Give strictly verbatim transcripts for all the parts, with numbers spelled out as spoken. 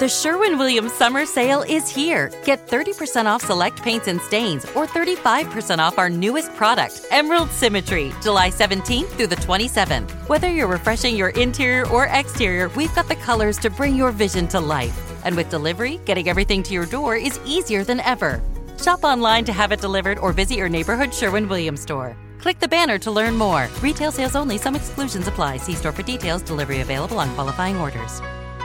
The Sherwin-Williams Summer Sale is here. Get thirty percent off select paints and stains or thirty-five percent off our newest product, Emerald Symmetry, July seventeenth through the twenty-seventh. Whether you're refreshing your interior or exterior, we've got the colors to bring your vision to life. And with delivery, getting everything to your door is easier than ever. Shop online to have it delivered or visit your neighborhood Sherwin-Williams store. Click the banner to learn more. Retail sales only. Some exclusions apply. See store for details. Delivery available on qualifying orders.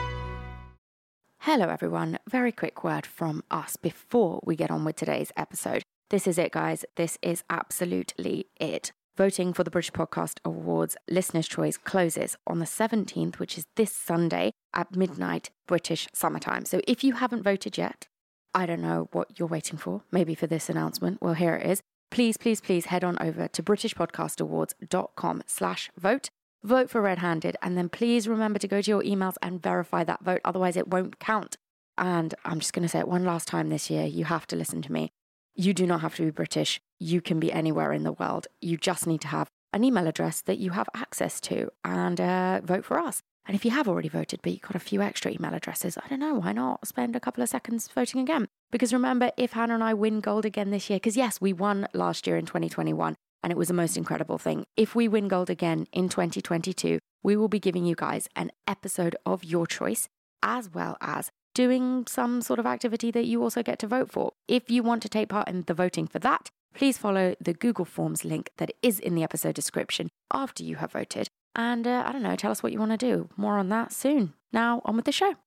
Hello everyone, very quick word from us before we get on with today's episode. This is it guys, this is absolutely it. Voting for the British Podcast Awards Listener's Choice closes on the seventeenth, which is this Sunday at midnight British summertime. So if you haven't voted yet, I don't know what you're waiting for, maybe for this announcement, well here it is. Please, please, please head on over to britishpodcastawards.com slash vote. Vote for Red Handed, and then please remember to go to your emails and verify that vote, otherwise it won't count. And I'm just going to say it one last time this year, you have to listen to me. You do not have to be British. You can be anywhere in the world. You just need to have an email address that you have access to and uh, vote for us. And if you have already voted, but you've got a few extra email addresses, I don't know, why not spend a couple of seconds voting again? Because remember, if Hannah and I win gold again this year, because yes, we won last year in twenty twenty-one, and it was the most incredible thing. If we win gold again in twenty twenty-two, we will be giving you guys an episode of your choice, as well as doing some sort of activity that you also get to vote for. If you want to take part in the voting for that, please follow the Google Forms link that is in the episode description after you have voted. And uh, I don't know, tell us what you want to do. More on that soon. Now, on with the show.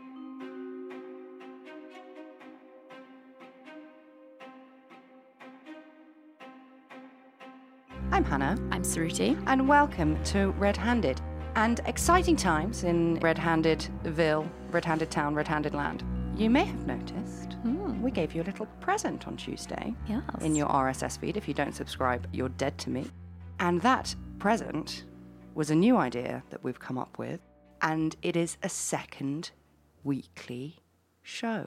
I'm Hannah. I'm Suruthi. And welcome to Red Handed. And exciting times in Red Handedville, Red Handed Town, Red Handed Land. You may have noticed mm. we gave you a little present on Tuesday yes. in your R S S feed. If you don't subscribe, you're dead to me. And that present was a new idea that we've come up with, and it is a second weekly show.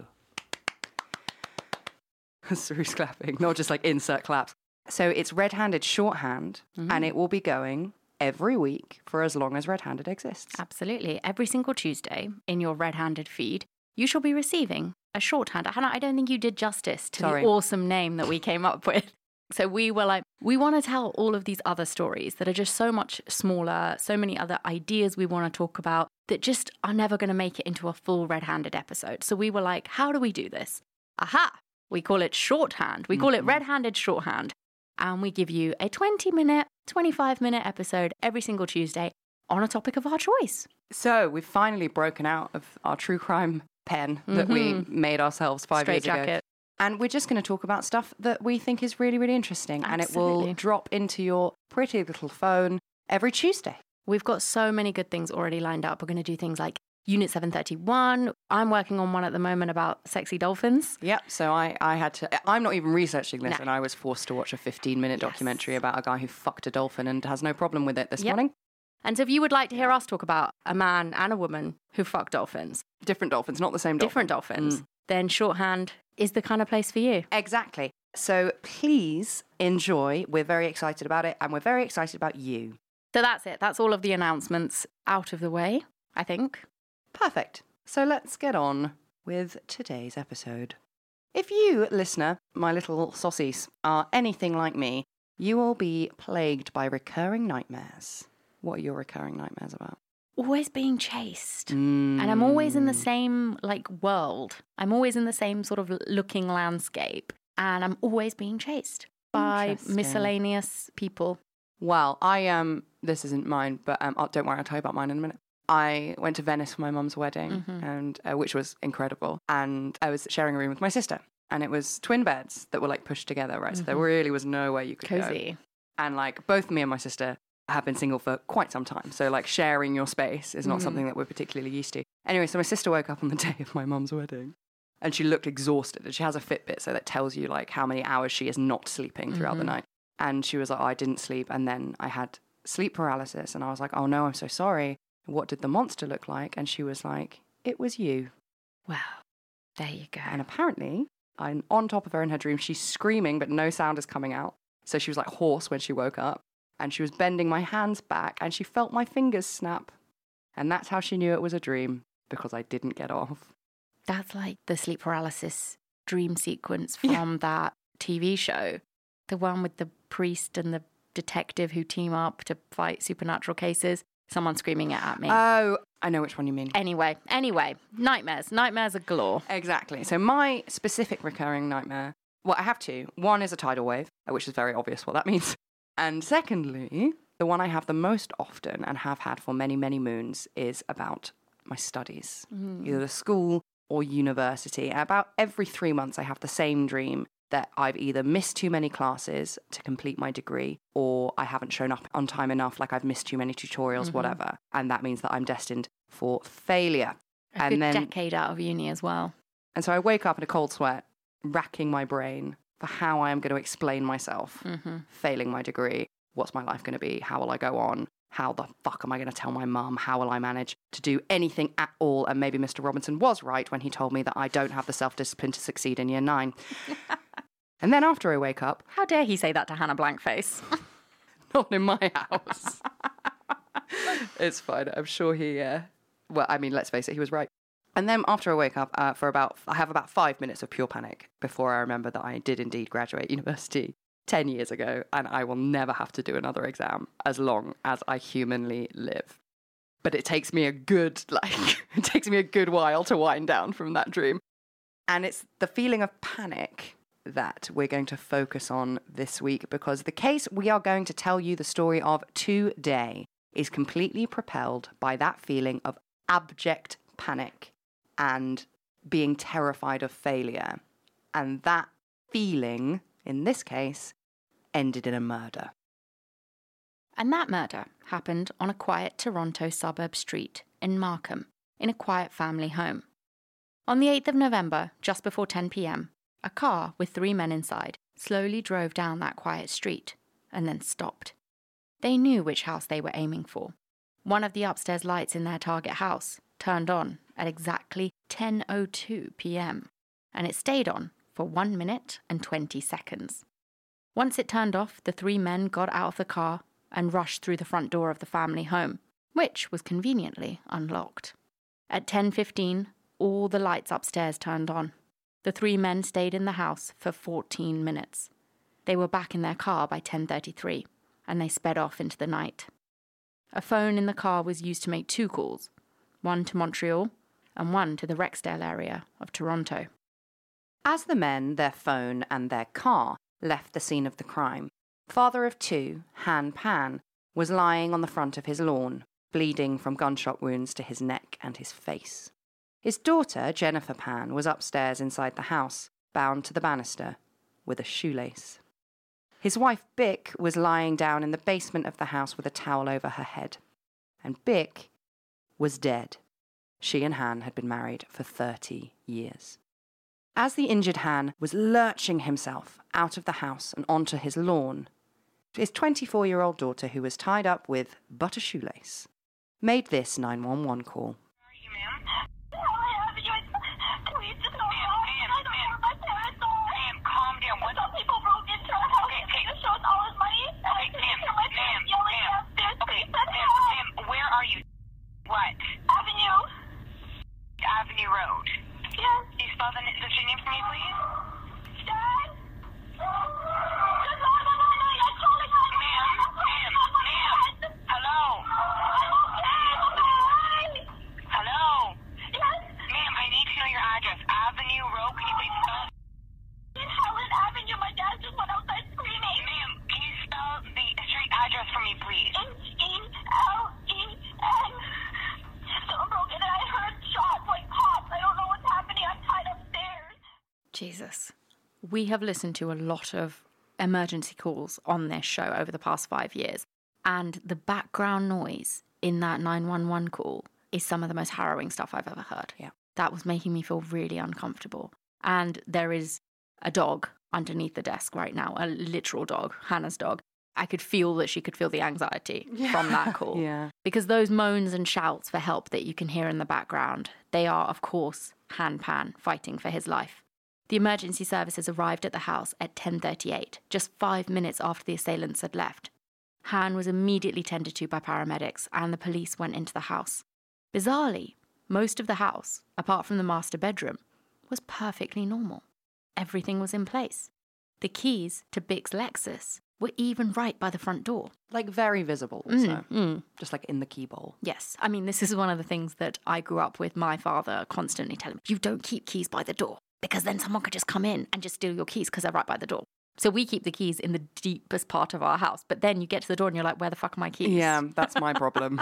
Suru's clapping, not just like insert claps. So it's Red Handed shorthand, mm-hmm. and it will be going every week for as long as Red Handed exists. Absolutely. Every single Tuesday in your Red Handed feed, you shall be receiving a shorthand. Hannah, I don't think you did justice to Sorry. the awesome name that we came up with. So we were like, we want to tell all of these other stories that are just so much smaller, so many other ideas we want to talk about that just are never going to make it into a full Red Handed episode. So we were like, how do we do this? Aha! We call it shorthand. We call mm-hmm. it Red Handed shorthand. And we give you a twenty minute, twenty-five minute episode every single Tuesday on a topic of our choice. So we've finally broken out of our true crime pen that mm-hmm. we made ourselves five Straight years jacket. ago. And we're just going to talk about stuff that we think is really, really interesting. Absolutely. And it will drop into your pretty little phone every Tuesday. We've got so many good things already lined up. We're going to do things like Unit seven thirty-one. I'm working on one at the moment about sexy dolphins. Yep. So I, I had to, I'm not even researching this, No. and I was forced to watch a fifteen minute Yes. documentary about a guy who fucked a dolphin and has no problem with it this Yep. morning. And so if you would like to hear us talk about a man and a woman who fuck dolphins, Different dolphins, not the same dolphin. different dolphins, Mm. then shorthand is the kind of place for you. Exactly. So please enjoy. We're very excited about it, and we're very excited about you. So that's it. That's all of the announcements out of the way, I think. Perfect. So let's get on with today's episode. If you, listener, my little saucies, are anything like me, you will be plagued by recurring nightmares. What are your recurring nightmares about? Always being chased. Mm. And I'm always in the same, like, world. I'm always in the same sort of looking landscape. And I'm always being chased by Interesting. miscellaneous people. Well, I, um, this isn't mine, but um, oh, don't worry, I'll tell you about mine in a minute. I went to Venice for my mum's wedding, Mm-hmm. and uh, which was incredible. And I was sharing a room with my sister, and it was twin beds that were like pushed together, right? So there Mhm. really was nowhere you could go. Cozy. And like both me and my sister have been single for quite some time. So like sharing your space is not Mhm. something that we're particularly used to. Anyway, so my sister woke up on the day of my mum's wedding, and she looked exhausted. And she has a Fitbit, so that tells you like how many hours she is not sleeping throughout the Mhm. night. And she was like, oh, I didn't sleep. And then I had sleep paralysis. And I was like, oh no, I'm so sorry. What did the monster look like? And she was like, it was you. Well, there you go. And apparently, I'm on top of her in her dream. She's screaming, but no sound is coming out. So she was like hoarse when she woke up. And she was bending my hands back, and she felt my fingers snap. And that's how she knew it was a dream, because I didn't get off. That's like the sleep paralysis dream sequence from yeah. that T V show. The one with the priest and the detective who team up to fight supernatural cases. Someone screaming it at me. Oh, I know which one you mean. Anyway, anyway, nightmares. Nightmares are galore. Exactly. So my specific recurring nightmare, well, I have two. One is a tidal wave, which is very obvious what that means. And secondly, the one I have the most often and have had for many, many moons is about my studies. Mm. Either the school or university. About every three months I have the same dream that I've either missed too many classes to complete my degree or I haven't shown up on time enough, like I've missed too many tutorials, mm-hmm. whatever. And that means that I'm destined for failure. A and good then, decade out of uni as well. And so I wake up in a cold sweat, racking my brain for how I am going to explain myself, mm-hmm. failing my degree. What's my life going to be? How will I go on? How the fuck am I going to tell my mum? How will I manage to do anything at all? And maybe Mister Robinson was right when he told me that I don't have the self-discipline to succeed in year nine. And then after I wake up... How dare he say that to Hannah Blankface? Not in my house. It's fine. I'm sure he... Uh, well, I mean, let's face it, he was right. And then after I wake up, uh, for about... I have about five minutes of pure panic before I remember that I did indeed graduate university ten years ago, and I will never have to do another exam as long as I humanly live. But it takes me a good, like, it takes me a good while to wind down from that dream. And it's the feeling of panic that we're going to focus on this week, because the case we are going to tell you the story of today is completely propelled by that feeling of abject panic and being terrified of failure. And that feeling, in this case, ended in a murder. And that murder happened on a quiet Toronto suburb street in Markham, in a quiet family home. On the eighth of November, just before ten p.m, a car with three men inside slowly drove down that quiet street and then stopped. They knew which house they were aiming for. One of the upstairs lights in their target house turned on at exactly ten oh two p.m, and it stayed on for one minute and twenty seconds. Once it turned off, the three men got out of the car and rushed through the front door of the family home, which was conveniently unlocked. At ten fifteen, all the lights upstairs turned on. The three men stayed in the house for fourteen minutes. They were back in their car by ten thirty-three, and they sped off into the night. A phone in the car was used to make two calls, one to Montreal and one to the Rexdale area of Toronto. As the men, their phone and their car left the scene of the crime, father of two, Han Pan, was lying on the front of his lawn, bleeding from gunshot wounds to his neck and his face. His daughter, Jennifer Pan, was upstairs inside the house, bound to the banister, with a shoelace. His wife, Bick, was lying down in the basement of the house with a towel over her head. And Bick was dead. She and Han had been married for thirty years. As the injured Han was lurching himself out of the house and onto his lawn, his twenty-four-year-old daughter, who was tied up with but a shoelace, made this nine one one call. What? Avenue. Avenue Road. Yes. Can you spell the, the street name for me, please? Dad? Ma'am, ma'am, ma'am. Hello? Hello? Yes? Ma'am, I need to know your address. Avenue Road, can you please spell it? In Helen Avenue, my dad just went outside screaming. Ma'am, can you spell the street address for me, please? H E L E N. Someone broke in and I heard shots like pops. I don't know what's happening. I'm tied upstairs. Jesus. We have listened to a lot of emergency calls on this show over the past five years, and the background noise in that nine one one call is some of the most harrowing stuff I've ever heard. Yeah. That was making me feel really uncomfortable. And there is a dog underneath the desk right now, a literal dog, Hannah's dog. I could feel that she could feel the anxiety yeah. from that call. Yeah. Because those moans and shouts for help that you can hear in the background, they are, of course, Han Pan fighting for his life. The emergency services arrived at the house at ten thirty-eight, just five minutes after the assailants had left. Han was immediately tended to by paramedics, and the police went into the house. Bizarrely, most of the house, apart from the master bedroom, was perfectly normal. Everything was in place. The keys to Bix Lexus were even right by the front door. Like very visible also. Mm, mm. Just like in the key bowl. Yes. I mean, this is one of the things that I grew up with my father constantly telling me, you don't keep keys by the door because then someone could just come in and just steal your keys because they're right by the door. So we keep the keys in the deepest part of our house. But then you get to the door and you're like, where the fuck are my keys? Yeah, that's my problem.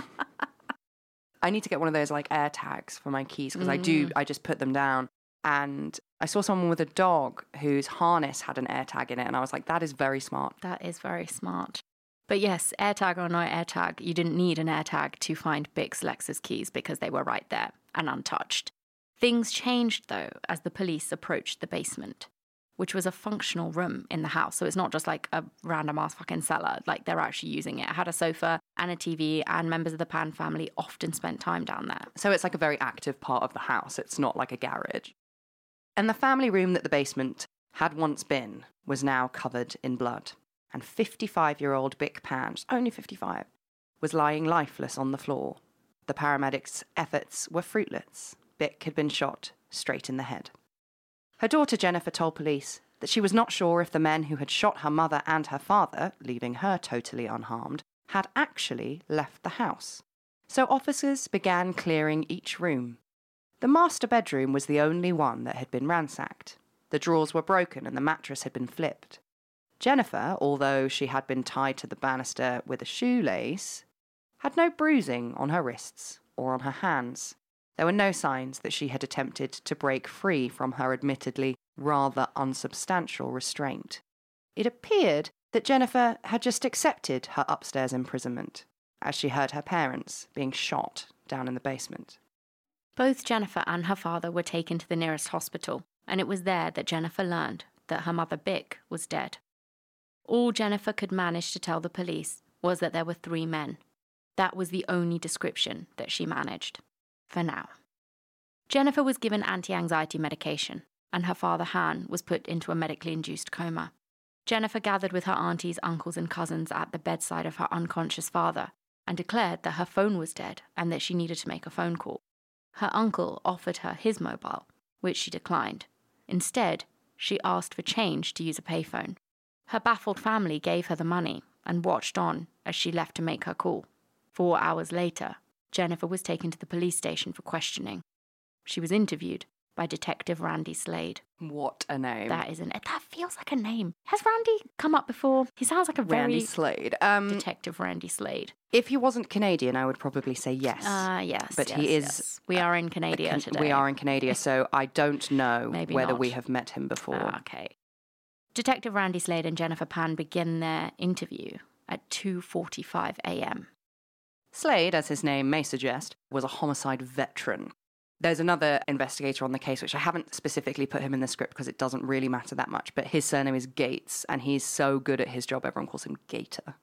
I need to get one of those like air tags for my keys because mm. I do, I just put them down. And I saw someone with a dog whose harness had an AirTag in it. And I was like, that is very smart. That is very smart. But yes, AirTag or no AirTag, you didn't need an AirTag to find Bix Lexus keys because they were right there and untouched. Things changed, though, as the police approached the basement, which was a functional room in the house. So it's not just like a random ass fucking cellar. Like they're actually using it. It had a sofa and a T V, and members of the Pan family often spent time down there. So it's like a very active part of the house. It's not like a garage. And the family room that the basement had once been was now covered in blood. And fifty-five-year-old Bic Pan, only fifty-five, was lying lifeless on the floor. The paramedics' efforts were fruitless. Bic had been shot straight in the head. Her daughter Jennifer told police that she was not sure if the men who had shot her mother and her father, leaving her totally unharmed, had actually left the house. So officers began clearing each room. The master bedroom was the only one that had been ransacked. The drawers were broken and the mattress had been flipped. Jennifer, although she had been tied to the banister with a shoelace, had no bruising on her wrists or on her hands. There were no signs that she had attempted to break free from her admittedly rather unsubstantial restraint. It appeared that Jennifer had just accepted her upstairs imprisonment, as she heard her parents being shot down in the basement. Both Jennifer and her father were taken to the nearest hospital, and it was there that Jennifer learned that her mother Bic was dead. All Jennifer could manage to tell the police was that there were three men. That was the only description that she managed, for now. Jennifer was given anti-anxiety medication, and her father Han was put into a medically induced coma. Jennifer gathered with her aunties, uncles and cousins at the bedside of her unconscious father and declared that her phone was dead and that she needed to make a phone call. Her uncle offered her his mobile, which she declined. Instead, she asked for change to use a payphone. Her baffled family gave her the money and watched on as she left to make her call. Four hours later, Jennifer was taken to the police station for questioning. She was interviewed by Detective Randy Slade. What a name. That is an... That feels like a name. Has Randy come up before? He sounds like a very... Randy Slade. Um, Detective Randy Slade. If he wasn't Canadian, I would probably say yes. Ah, uh, yes. But yes, he is... Yes. We are in Canada can- today. We are in Canada, so I don't know Maybe whether not. we have met him before. Ah, okay. Detective Randy Slade and Jennifer Pan begin their interview at two forty-five a.m. Slade, as his name may suggest, was a homicide veteran. There's another investigator on the case, which I haven't specifically put him in the script because it doesn't really matter that much, but his surname is Gates, and he's so good at his job, everyone calls him Gator.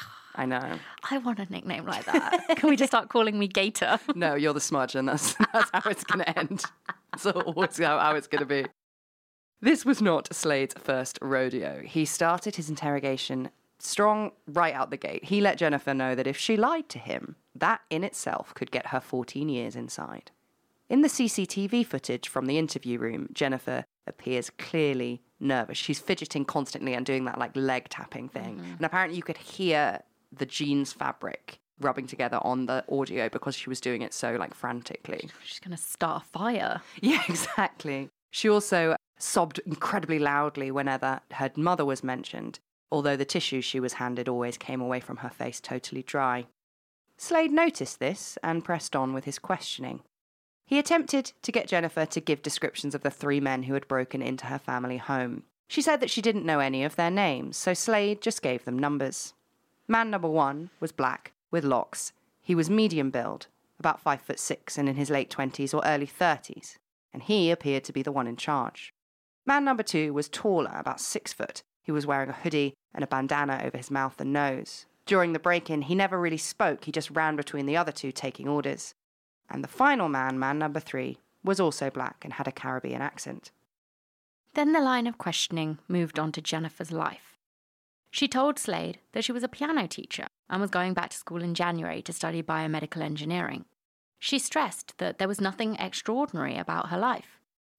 I know. I want a nickname like that. Can we just start calling me Gator? No, you're the smudge, and that's, that's how it's going to end. That's always how, how it's going to be. This was not Slade's first rodeo. He started his interrogation strong right out the gate. He let Jennifer know that if she lied to him, that in itself could get her fourteen years inside. In the C C T V footage from the interview room, Jennifer appears clearly nervous. She's fidgeting constantly and doing that like leg tapping thing. Mm-hmm. And apparently you could hear the jeans fabric rubbing together on the audio because she was doing it so like frantically. She's going to start a fire. Yeah, exactly. She also sobbed incredibly loudly whenever her mother was mentioned, although the tissue she was handed always came away from her face totally dry. Slade noticed this and pressed on with his questioning. He attempted to get Jennifer to give descriptions of the three men who had broken into her family home. She said that she didn't know any of their names, so Slade just gave them numbers. Man number one was black, with locks. He was medium build, about five foot six and in his late twenties or early thirties, and he appeared to be the one in charge. Man number two was taller, about six foot. He was wearing a hoodie and a bandana over his mouth and nose. During the break-in, he never really spoke. He just ran between the other two, taking orders. And the final man, man number three, was also black and had a Caribbean accent. Then the line of questioning moved on to Jennifer's life. She told Slade that she was a piano teacher and was going back to school in January to study biomedical engineering. She stressed that there was nothing extraordinary about her life.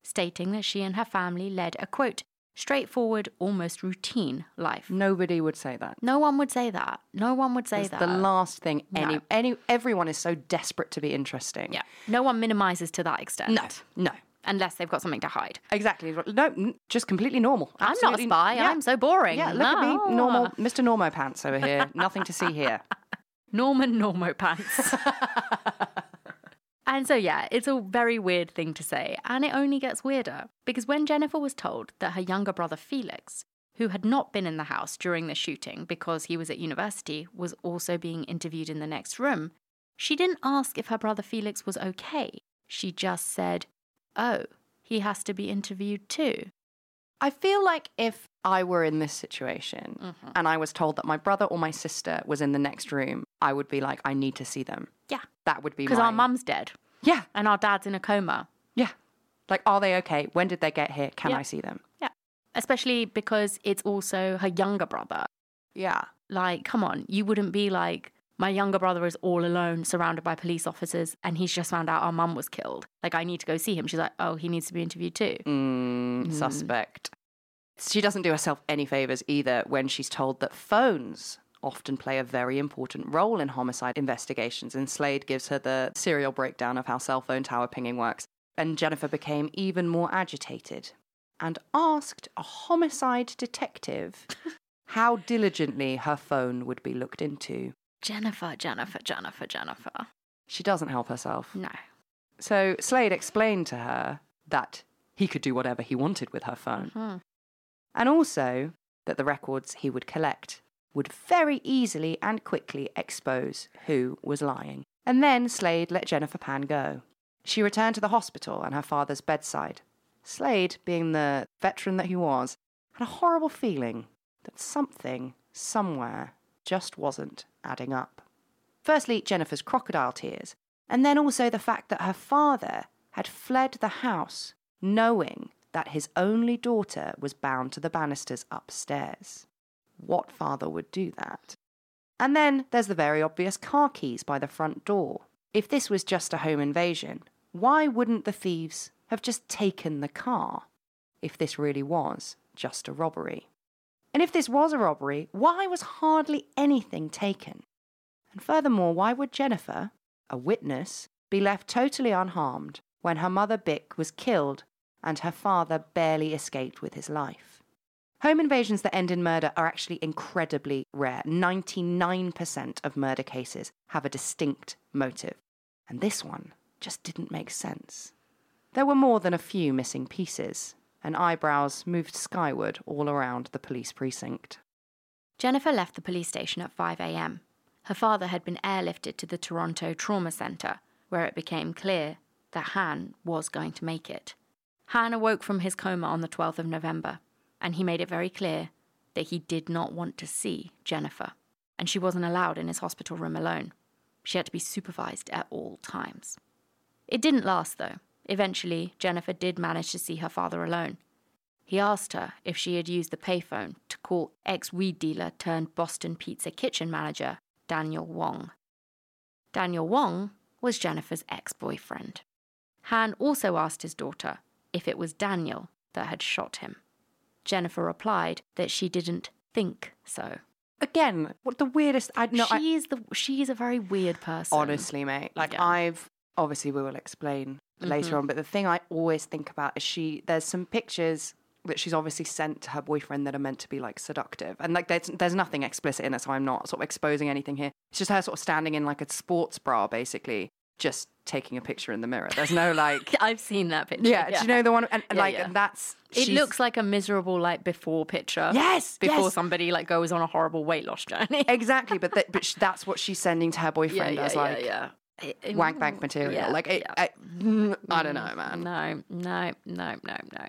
stating that she and her family led a, quote, straightforward, almost routine life. Nobody would say that. No one would say that. No one would say It's that. the last thing any, No. any, everyone is so desperate to be interesting. Yeah. No one minimizes to that extent. No, no. Unless they've got something to hide. Exactly. No, n- just completely normal. I'm not a Absolutely- spy. yeah. I'm so boring. Yeah, look at No. me. Normal, Mister Normo Pants over here. Nothing to see here. Norman Normo Pants. And so, yeah, it's a very weird thing to say. And it only gets weirder. Because when Jennifer was told that her younger brother Felix, who had not been in the house during the shooting because he was at university, was also being interviewed in the next room, she didn't ask if her brother Felix was okay. She just said, oh, he has to be interviewed too. I feel like if I were in this situation Mm-hmm. and I was told that my brother or my sister was in the next room, I would be like, I need to see them. Yeah. That would be Because my... our mum's dead Yeah, and our dad's in a coma. yeah. Like, are they okay? When did they get here? Can Yeah. I see them? Yeah. Especially because it's also her younger brother. Yeah. Like, come on, you wouldn't be like, my younger brother is all alone, surrounded by police officers, and he's just found out our mum was killed. Like, I need to go see him. She's like, oh, he needs to be interviewed too. Mm, Suspect. She doesn't do herself any favours either when she's told that phones often play a very important role in homicide investigations, and Slade gives her the serial breakdown of how cell phone tower pinging works. And Jennifer became even more agitated and asked a homicide detective how diligently her phone would be looked into. Jennifer, Jennifer, Jennifer, Jennifer. She doesn't help herself. No. So Slade explained to her that he could do whatever he wanted with her phone. Hmm. And also that the records he would collect would very easily and quickly expose who was lying. And then Slade let Jennifer Pan go. She returned to the hospital and her father's bedside. Slade, being the veteran that he was, had a horrible feeling that something, somewhere, just wasn't adding up. Firstly, Jennifer's crocodile tears, and then also the fact that her father had fled the house knowing that his only daughter was bound to the banisters upstairs. What father would do that? And then there's the very obvious car keys by the front door. If this was just a home invasion, why wouldn't the thieves have just taken the car if this really was just a robbery? And if this was a robbery, why was hardly anything taken? And furthermore, why would Jennifer, a witness, be left totally unharmed when her mother Bick was killed and her father barely escaped with his life? Home invasions that end in murder are actually incredibly rare. ninety-nine percent of murder cases have a distinct motive. And this one just didn't make sense. There were more than a few missing pieces, and eyebrows moved skyward all around the police precinct. Jennifer left the police station at five a.m. Her father had been airlifted to the Toronto Trauma Centre, where it became clear that Han was going to make it. Han awoke from his coma on the twelfth of November, and he made it very clear that he did not want to see Jennifer, and she wasn't allowed in his hospital room alone. She had to be supervised at all times. It didn't last, though. Eventually, Jennifer did manage to see her father alone. He asked her if she had used the payphone to call ex-weed dealer turned Boston Pizza kitchen manager, Daniel Wong. Daniel Wong was Jennifer's ex-boyfriend. Han also asked his daughter if it was Daniel that had shot him. Jennifer replied that she didn't think so. Again, what the weirdest... I, no, I, she's the she's a very weird person. honestly, mate. Like, Yeah. I've... Obviously, we will explain later on, but the thing I always think about is she... There's some pictures that she's obviously sent to her boyfriend that are meant to be, like, seductive. And, like, there's, there's nothing explicit in it, so I'm not sort of exposing anything here. It's just her sort of standing in, like, a sports bra, basically, just taking a picture in the mirror. There's no, like... I've seen that picture. yeah, do you know the one? And, and Yeah, like, yeah. and that's... It she's- looks like a miserable, like, before picture. Yes, Before yes. somebody, like, goes on a horrible weight loss journey. Exactly, but, th- but sh- that's what she's sending to her boyfriend as, like... yeah. It- wank bank material. Yeah, like, it, yeah. I, mm, I don't know, man. No, no, no, no, no.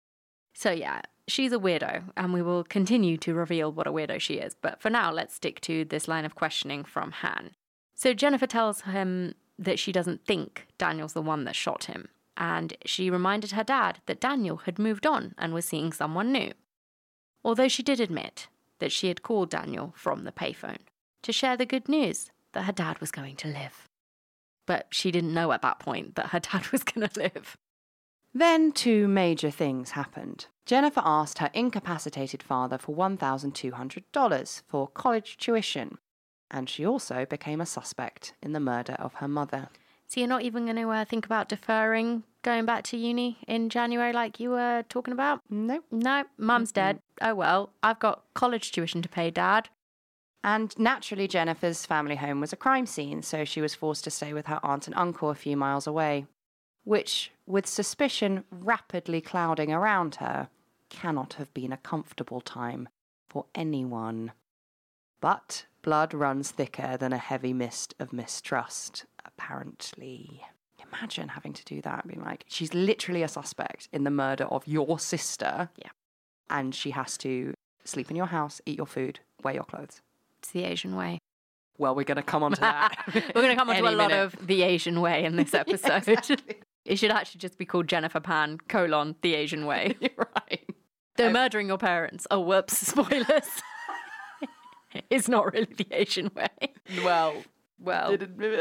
So, yeah, she's a weirdo, and we will continue to reveal what a weirdo she is. But for now, let's stick to this line of questioning from Han. So Jennifer tells him that she doesn't think Daniel's the one that shot him, and she reminded her dad that Daniel had moved on and was seeing someone new. Although she did admit that she had called Daniel from the payphone to share the good news that her dad was going to live. But she didn't know at that point that her dad was going to live. Then two major things happened. Jennifer asked her incapacitated father for one thousand two hundred dollars for college tuition, and she also became a suspect in the murder of her mother. So you're not even going to uh, think about deferring going back to uni in January like you were talking about? Nope. No, mum's mm-hmm. dead. Oh well, I've got college tuition to pay, Dad. And naturally, Jennifer's family home was a crime scene, so she was forced to stay with her aunt and uncle a few miles away, which, with suspicion rapidly clouding around her, cannot have been a comfortable time for anyone. But blood runs thicker than a heavy mist of mistrust, apparently. Imagine having to do that, being like, she's literally a suspect in the murder of your sister. Yeah. And she has to sleep in your house, eat your food, wear your clothes. It's the Asian way. Well, we're going to come on to that. We're going to come on to a lot minute. of the Asian way in this episode. Yeah, exactly. It should actually just be called Jennifer Pan, colon, the Asian way. You're right. They're I've... murdering your parents. Oh, whoops, spoilers. It's not really the Asian way. Well, well.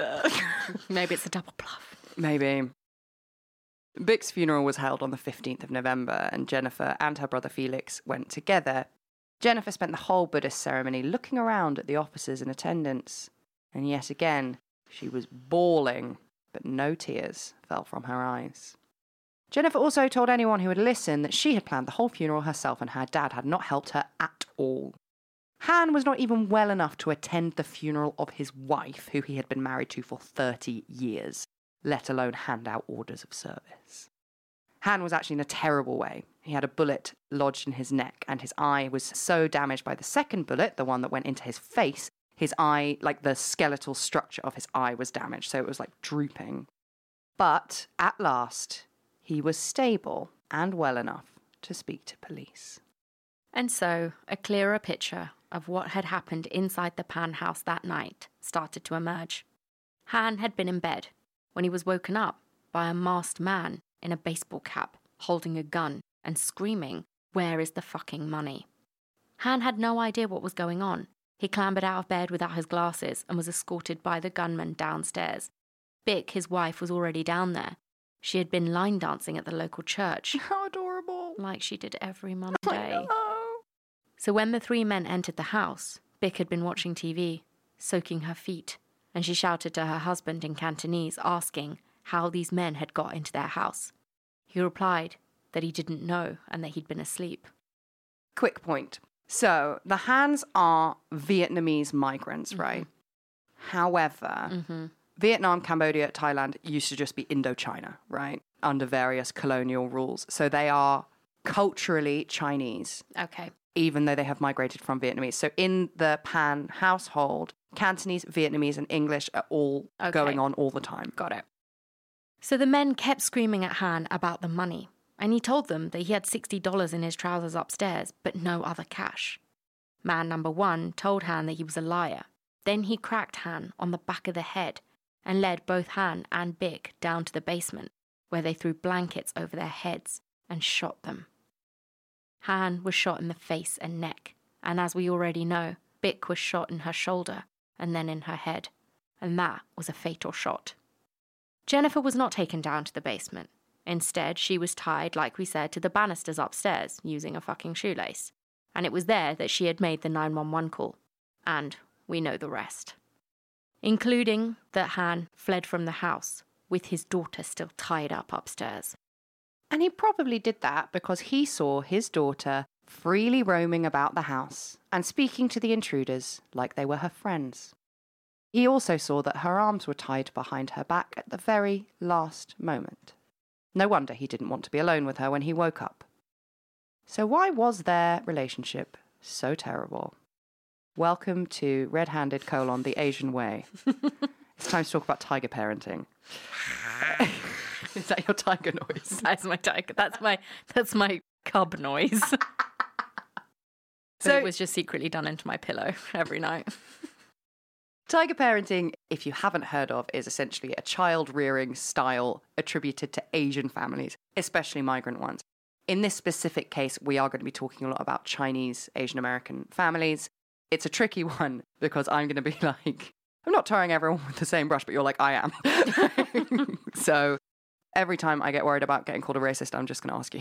Maybe it's a double bluff. Maybe. Bic's funeral was held on the fifteenth of November, and Jennifer and her brother Felix went together. Jennifer spent the whole Buddhist ceremony looking around at the officers in attendance, and yet again, she was bawling, but no tears fell from her eyes. Jennifer also told anyone who would listen that she had planned the whole funeral herself and her dad had not helped her at all. Han was not even well enough to attend the funeral of his wife, who he had been married to for thirty years, let alone hand out orders of service. Han was actually in a terrible way. He had a bullet lodged in his neck, and his eye was so damaged by the second bullet, the one that went into his face, his eye, like the skeletal structure of his eye was damaged, so it was like drooping. But at last, he was stable and well enough to speak to police. And so, a clearer picture of what had happened inside the Pan house that night started to emerge. Han had been in bed when he was woken up by a masked man in a baseball cap, holding a gun and screaming, "Where is the fucking money?" Han had no idea what was going on. He clambered out of bed without his glasses and was escorted by the gunman downstairs. Bic, his wife, was already down there. She had been line dancing at the local church. How adorable. Like she did every Monday. I know. So when the three men entered the house, Bic had been watching T V, soaking her feet, and she shouted to her husband in Cantonese, asking how these men had got into their house. He replied that he didn't know and that he'd been asleep. Quick point. So, the Hans are Vietnamese migrants, Mm-hmm. right? However, Mm-hmm. Vietnam, Cambodia, Thailand used to just be Indochina, right? Under various colonial rules. So they are culturally Chinese, Okay. even though they have migrated from Vietnamese. So in the Pan household, Cantonese, Vietnamese, and English are all Okay. going on all the time. Got it. So the men kept screaming at Han about the money, and he told them that he had sixty dollars in his trousers upstairs, but no other cash. Man number one told Han that he was a liar. Then he cracked Han on the back of the head and led both Han and Bic down to the basement, where they threw blankets over their heads and shot them. Han was shot in the face and neck, and as we already know, Bic was shot in her shoulder and then in her head, and that was a fatal shot. Jennifer was not taken down to the basement. Instead, she was tied, like we said, to the banisters upstairs using a fucking shoelace, and it was there that she had made the nine one one call, and we know the rest. Including that Han fled from the house with his daughter still tied up upstairs. And he probably did that because he saw his daughter freely roaming about the house and speaking to the intruders like they were her friends. He also saw that her arms were tied behind her back at the very last moment. No wonder he didn't want to be alone with her when he woke up. So why was their relationship so terrible? Welcome to Red-Handed colon the Asian way. It's time to talk about tiger parenting. Is that your tiger noise? That's my tiger. That's my that's my cub noise. So it was just secretly done into my pillow every night. Tiger parenting, if you haven't heard of, is essentially a child rearing style attributed to Asian families, especially migrant ones. In this specific case, we are going to be talking a lot about Chinese Asian American families. It's a tricky one because I'm going to be like, I'm not tarring everyone with the same brush, but you're like, I am. So Every time I get worried about getting called a racist, I'm just going to ask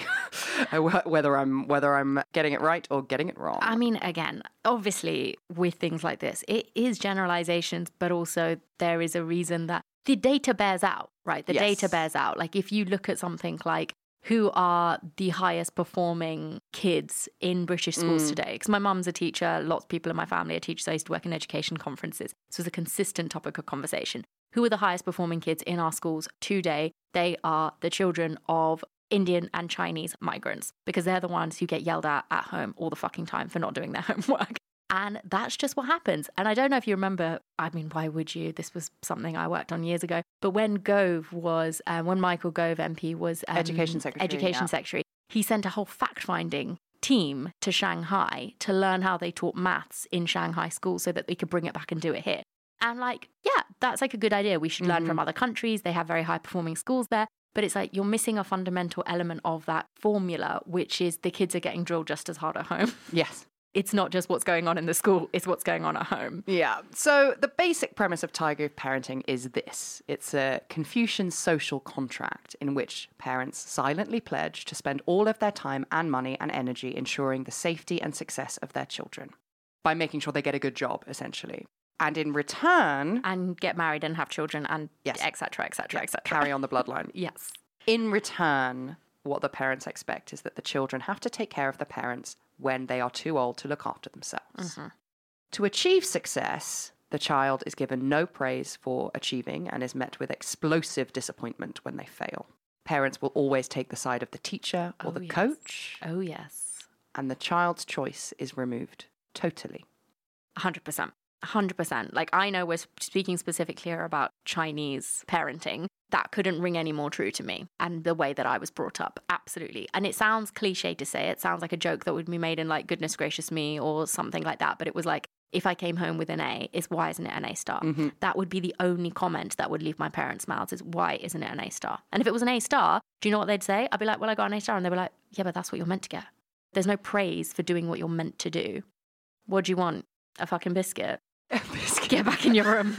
you whether I'm whether I'm getting it right or getting it wrong. I mean, again, obviously with things like this, it is generalizations, but also there is a reason that the data bears out, right? The Yes. data bears out. Like if you look at something like who are the highest performing kids in British schools Mm. today? Because my mum's a teacher, lots of people in my family are teachers. I used to work in education conferences. This was a consistent topic of conversation. Who are the highest performing kids in our schools today? They are the children of Indian and Chinese migrants because they're the ones who get yelled at at home all the fucking time for not doing their homework. And that's just what happens. And I don't know if you remember, I mean, why would you? This was something I worked on years ago. But when Gove was, um, when Michael Gove M P was um, Education Secretary, Education yeah. Secretary, he sent a whole fact-finding team to Shanghai to learn how they taught maths in Shanghai schools so that they could bring it back and do it here. And like, yeah, that's like a good idea. We should learn Mhm. from other countries. They have very high performing schools there. But it's like you're missing a fundamental element of that formula, which is the kids are getting drilled just as hard at home. Yes. It's not just what's going on in the school, it's what's going on at home. Yeah. So the basic premise of Tiger parenting is this. It's a Confucian social contract in which parents silently pledge to spend all of their time and money and energy ensuring the safety and success of their children by making sure they get a good job, essentially. And in return, And get married and have children and Yes. et cetera, et cetera, et cetera. carry on the bloodline. Yes. In return, what the parents expect is that the children have to take care of the parents when they are too old to look after themselves. Mhm. To achieve success, the child is given no praise for achieving and is met with explosive disappointment when they fail. Parents will always take the side of the teacher or Oh, the yes. coach, Oh, yes. and the child's choice is removed totally. one hundred percent. one hundred percent. Like, I know we're speaking specifically here about Chinese parenting. That couldn't ring any more true to me and the way that I was brought up. Absolutely. And it sounds cliche to say. It sounds like a joke that would be made in like Goodness Gracious Me or something like that. But it was like, if I came home with an A, is why isn't it an A star? Mm-hmm. That would be the only comment that would leave my parents' mouths is why isn't it an A star? And if it was an A star, do you know what they'd say? I'd be like, well, I got an A star. And they'd be like, yeah, but that's what you're meant to get. There's no praise for doing what you're meant to do. What do you want? A fucking biscuit? Get back in your room.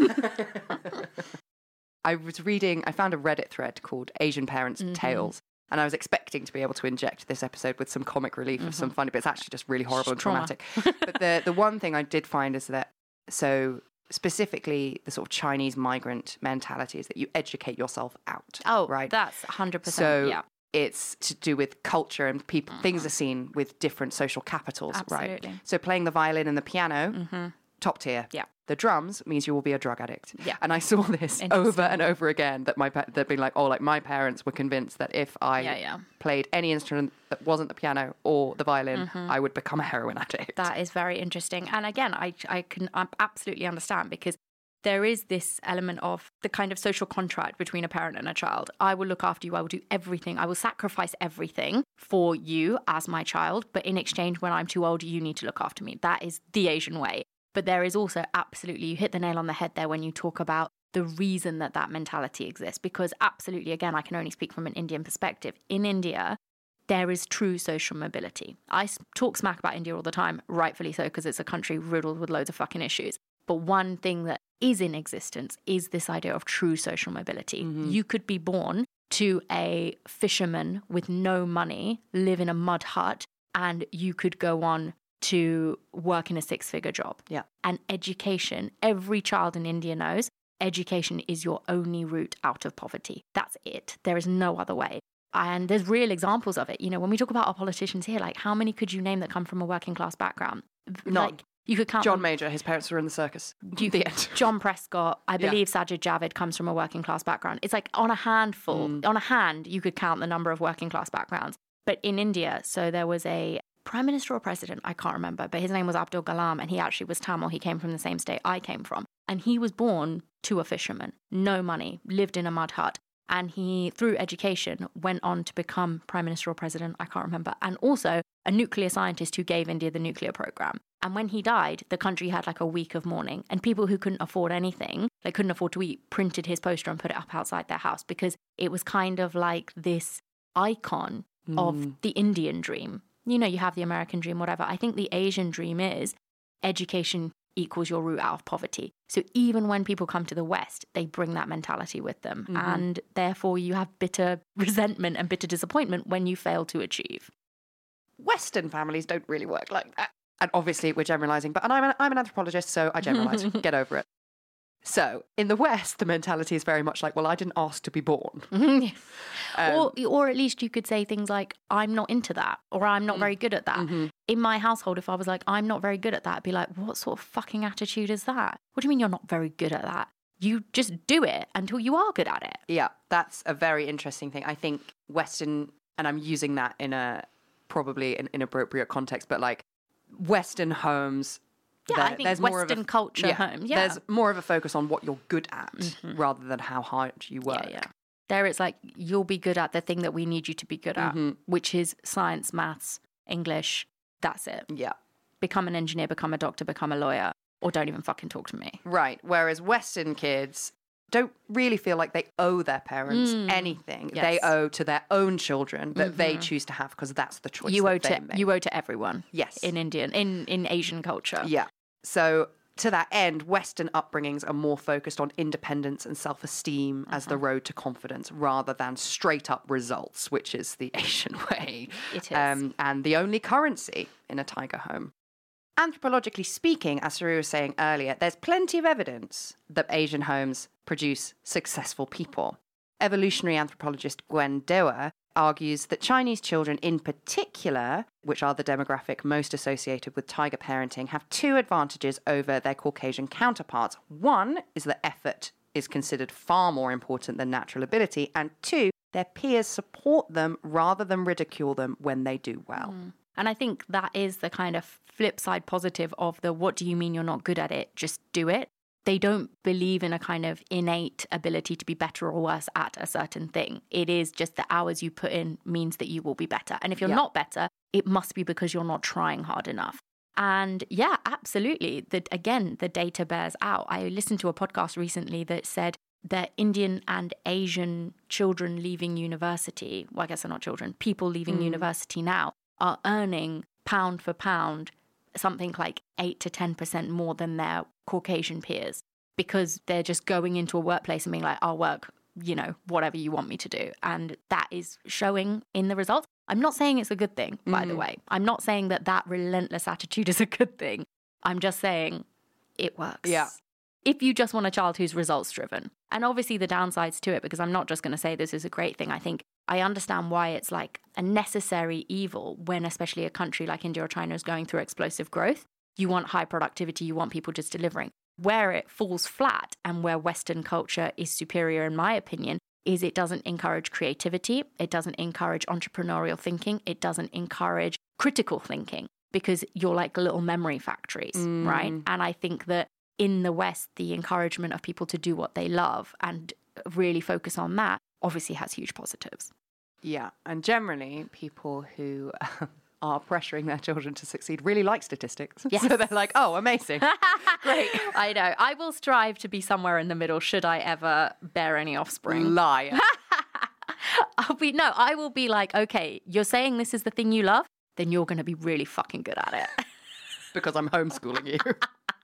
I was reading, I found a Reddit thread called Asian Parents' Mhm. Tales, and I was expecting to be able to inject this episode with some comic relief of some funny, but it's actually just really horrible and Trauma. traumatic. But the, the one thing I did find is that, so specifically the sort of Chinese migrant mentality is that you educate yourself out. Oh, right. That's one hundred percent. So yeah. it's to do with culture and people, things are seen with different social capitals, right? Absolutely. So playing the violin and the piano, Mm-hmm. top tier. Yeah. The drums means you will be a drug addict. Yeah. And I saw this Interesting. over and over again that my pa- they've been like, oh, like my parents were convinced that if I Yeah, yeah. played any instrument that wasn't the piano or the violin, I would become a heroin addict. That is very interesting. And again, I, I can absolutely understand because there is this element of the kind of social contract between a parent and a child. I will look after you. I will do everything. I will sacrifice everything for you as my child. But in exchange, when I'm too old, you need to look after me. That is the Asian way. But there is also absolutely, you hit the nail on the head there when you talk about the reason that that mentality exists. Because absolutely, again, I can only speak from an Indian perspective. In India, there is true social mobility. I s- talk smack about India all the time, rightfully so, because it's a country riddled with loads of fucking issues. But one thing that is in existence is this idea of true social mobility. You could be born to a fisherman with no money, live in a mud hut, and you could go on to work in a six-figure job. Yeah. And education, every child in India knows, education is your only route out of poverty. That's it. There is no other way. And there's real examples of it. You know, when we talk about our politicians here, like how many could you name that come from a working class background? None. Like, you could count John them. Major, his parents were in the circus. You- the end. John Prescott, I Yeah. believe Sajid Javid comes from a working class background. It's like on a handful, Mm. on a hand, you could count the number of working class backgrounds. But in India, so there was a prime minister or president, I can't remember, but his name was Abdul Kalam, and he actually was Tamil. He came from the same state I came from. And he was born to a fisherman, no money, lived in a mud hut. And he, through education, went on to become prime minister or president, I can't remember, and also a nuclear scientist who gave India the nuclear program. And when he died, the country had like a week of mourning. And people who couldn't afford anything, like couldn't afford to eat, printed his poster and put it up outside their house because it was kind of like this icon of the Indian dream. You know, you have the American dream, whatever. I think the Asian dream is education equals your route out of poverty. So even when people come to the West, they bring that mentality with them. Mm-hmm. And therefore you have bitter resentment and bitter disappointment when you fail to achieve. Western families don't really work like that. And obviously we're generalising, but and I'm an, I'm an anthropologist, so I generalise. Get over it. So in the West, the mentality is very much like, well, I didn't ask to be born. um, or, or at least you could say things like, I'm not into that, or I'm not very good at that. Mm-hmm. In my household, if I was like, I'm not very good at that, I'd be like, what sort of fucking attitude is that? What do you mean you're not very good at that? You just do it until you are good at it. Yeah, that's a very interesting thing. I think Western, and I'm using that in a probably an inappropriate context, but like Western homes... Yeah, there, I think there's Western more of a, culture yeah, homes. Yeah. There's more of a focus on what you're good at mm-hmm. rather than how hard you work. Yeah, yeah. There it's like, you'll be good at the thing that we need you to be good at, mm-hmm. which is science, maths, English. That's it. Yeah. Become an engineer, become a doctor, become a lawyer, or don't even fucking talk to me. Right. Whereas Western kids don't really feel like they owe their parents mm. anything. Yes. They owe to their own children that mm-hmm. they choose to have because that's the choice you that owe they to make. You owe to everyone. Yes. In Indian, in, in Asian culture. Yeah. So to that end, Western upbringings are more focused on independence and self-esteem uh-huh. as the road to confidence rather than straight up results, which is the Asian way. It is. Um, and the only currency in a tiger home. Anthropologically speaking, as Saru was saying earlier, there's plenty of evidence that Asian homes produce successful people. Evolutionary anthropologist Gwen Doerr argues that Chinese children in particular, which are the demographic most associated with tiger parenting, have two advantages over their Caucasian counterparts. One is that effort is considered far more important than natural ability, and two, their peers support them rather than ridicule them when they do well. Mm. And I think that is the kind of flip side positive of the what do you mean you're not good at it? Just do it. They don't believe in a kind of innate ability to be better or worse at a certain thing. It is just the hours you put in means that you will be better. And if you're yeah. not better, it must be because you're not trying hard enough. And yeah, absolutely. The, again, the data bears out. I listened to a podcast recently that said that Indian and Asian children leaving university, well, I guess they're not children, people leaving mm. university now are earning pound for pound something like eight to ten percent more than their Caucasian peers because they're just going into a workplace and being like, I'll work, you know, whatever you want me to do. And that is showing in the results. I'm not saying it's a good thing, by mm. the way. I'm not saying that that relentless attitude is a good thing. I'm just saying it works. Yeah. If you just want a child who's results driven. And obviously the downsides to it, because I'm not just going to say this is a great thing. I think I understand why it's like a necessary evil when especially a country like India or China is going through explosive growth. You want high productivity, you want people just delivering. Where it falls flat and where Western culture is superior, in my opinion, is it doesn't encourage creativity. It doesn't encourage entrepreneurial thinking. It doesn't encourage critical thinking because you're like little memory factories, mm. right? And I think that in the West, the encouragement of people to do what they love and really focus on that obviously has huge positives. Yeah, and generally people who are pressuring their children to succeed really like statistics. Yes. So they're like, oh, amazing. Great. I know. I will strive to be somewhere in the middle should I ever bear any offspring. Liar. I'll be, no, I will be like, okay, you're saying this is the thing you love, then you're going to be really fucking good at it. Because I'm homeschooling you.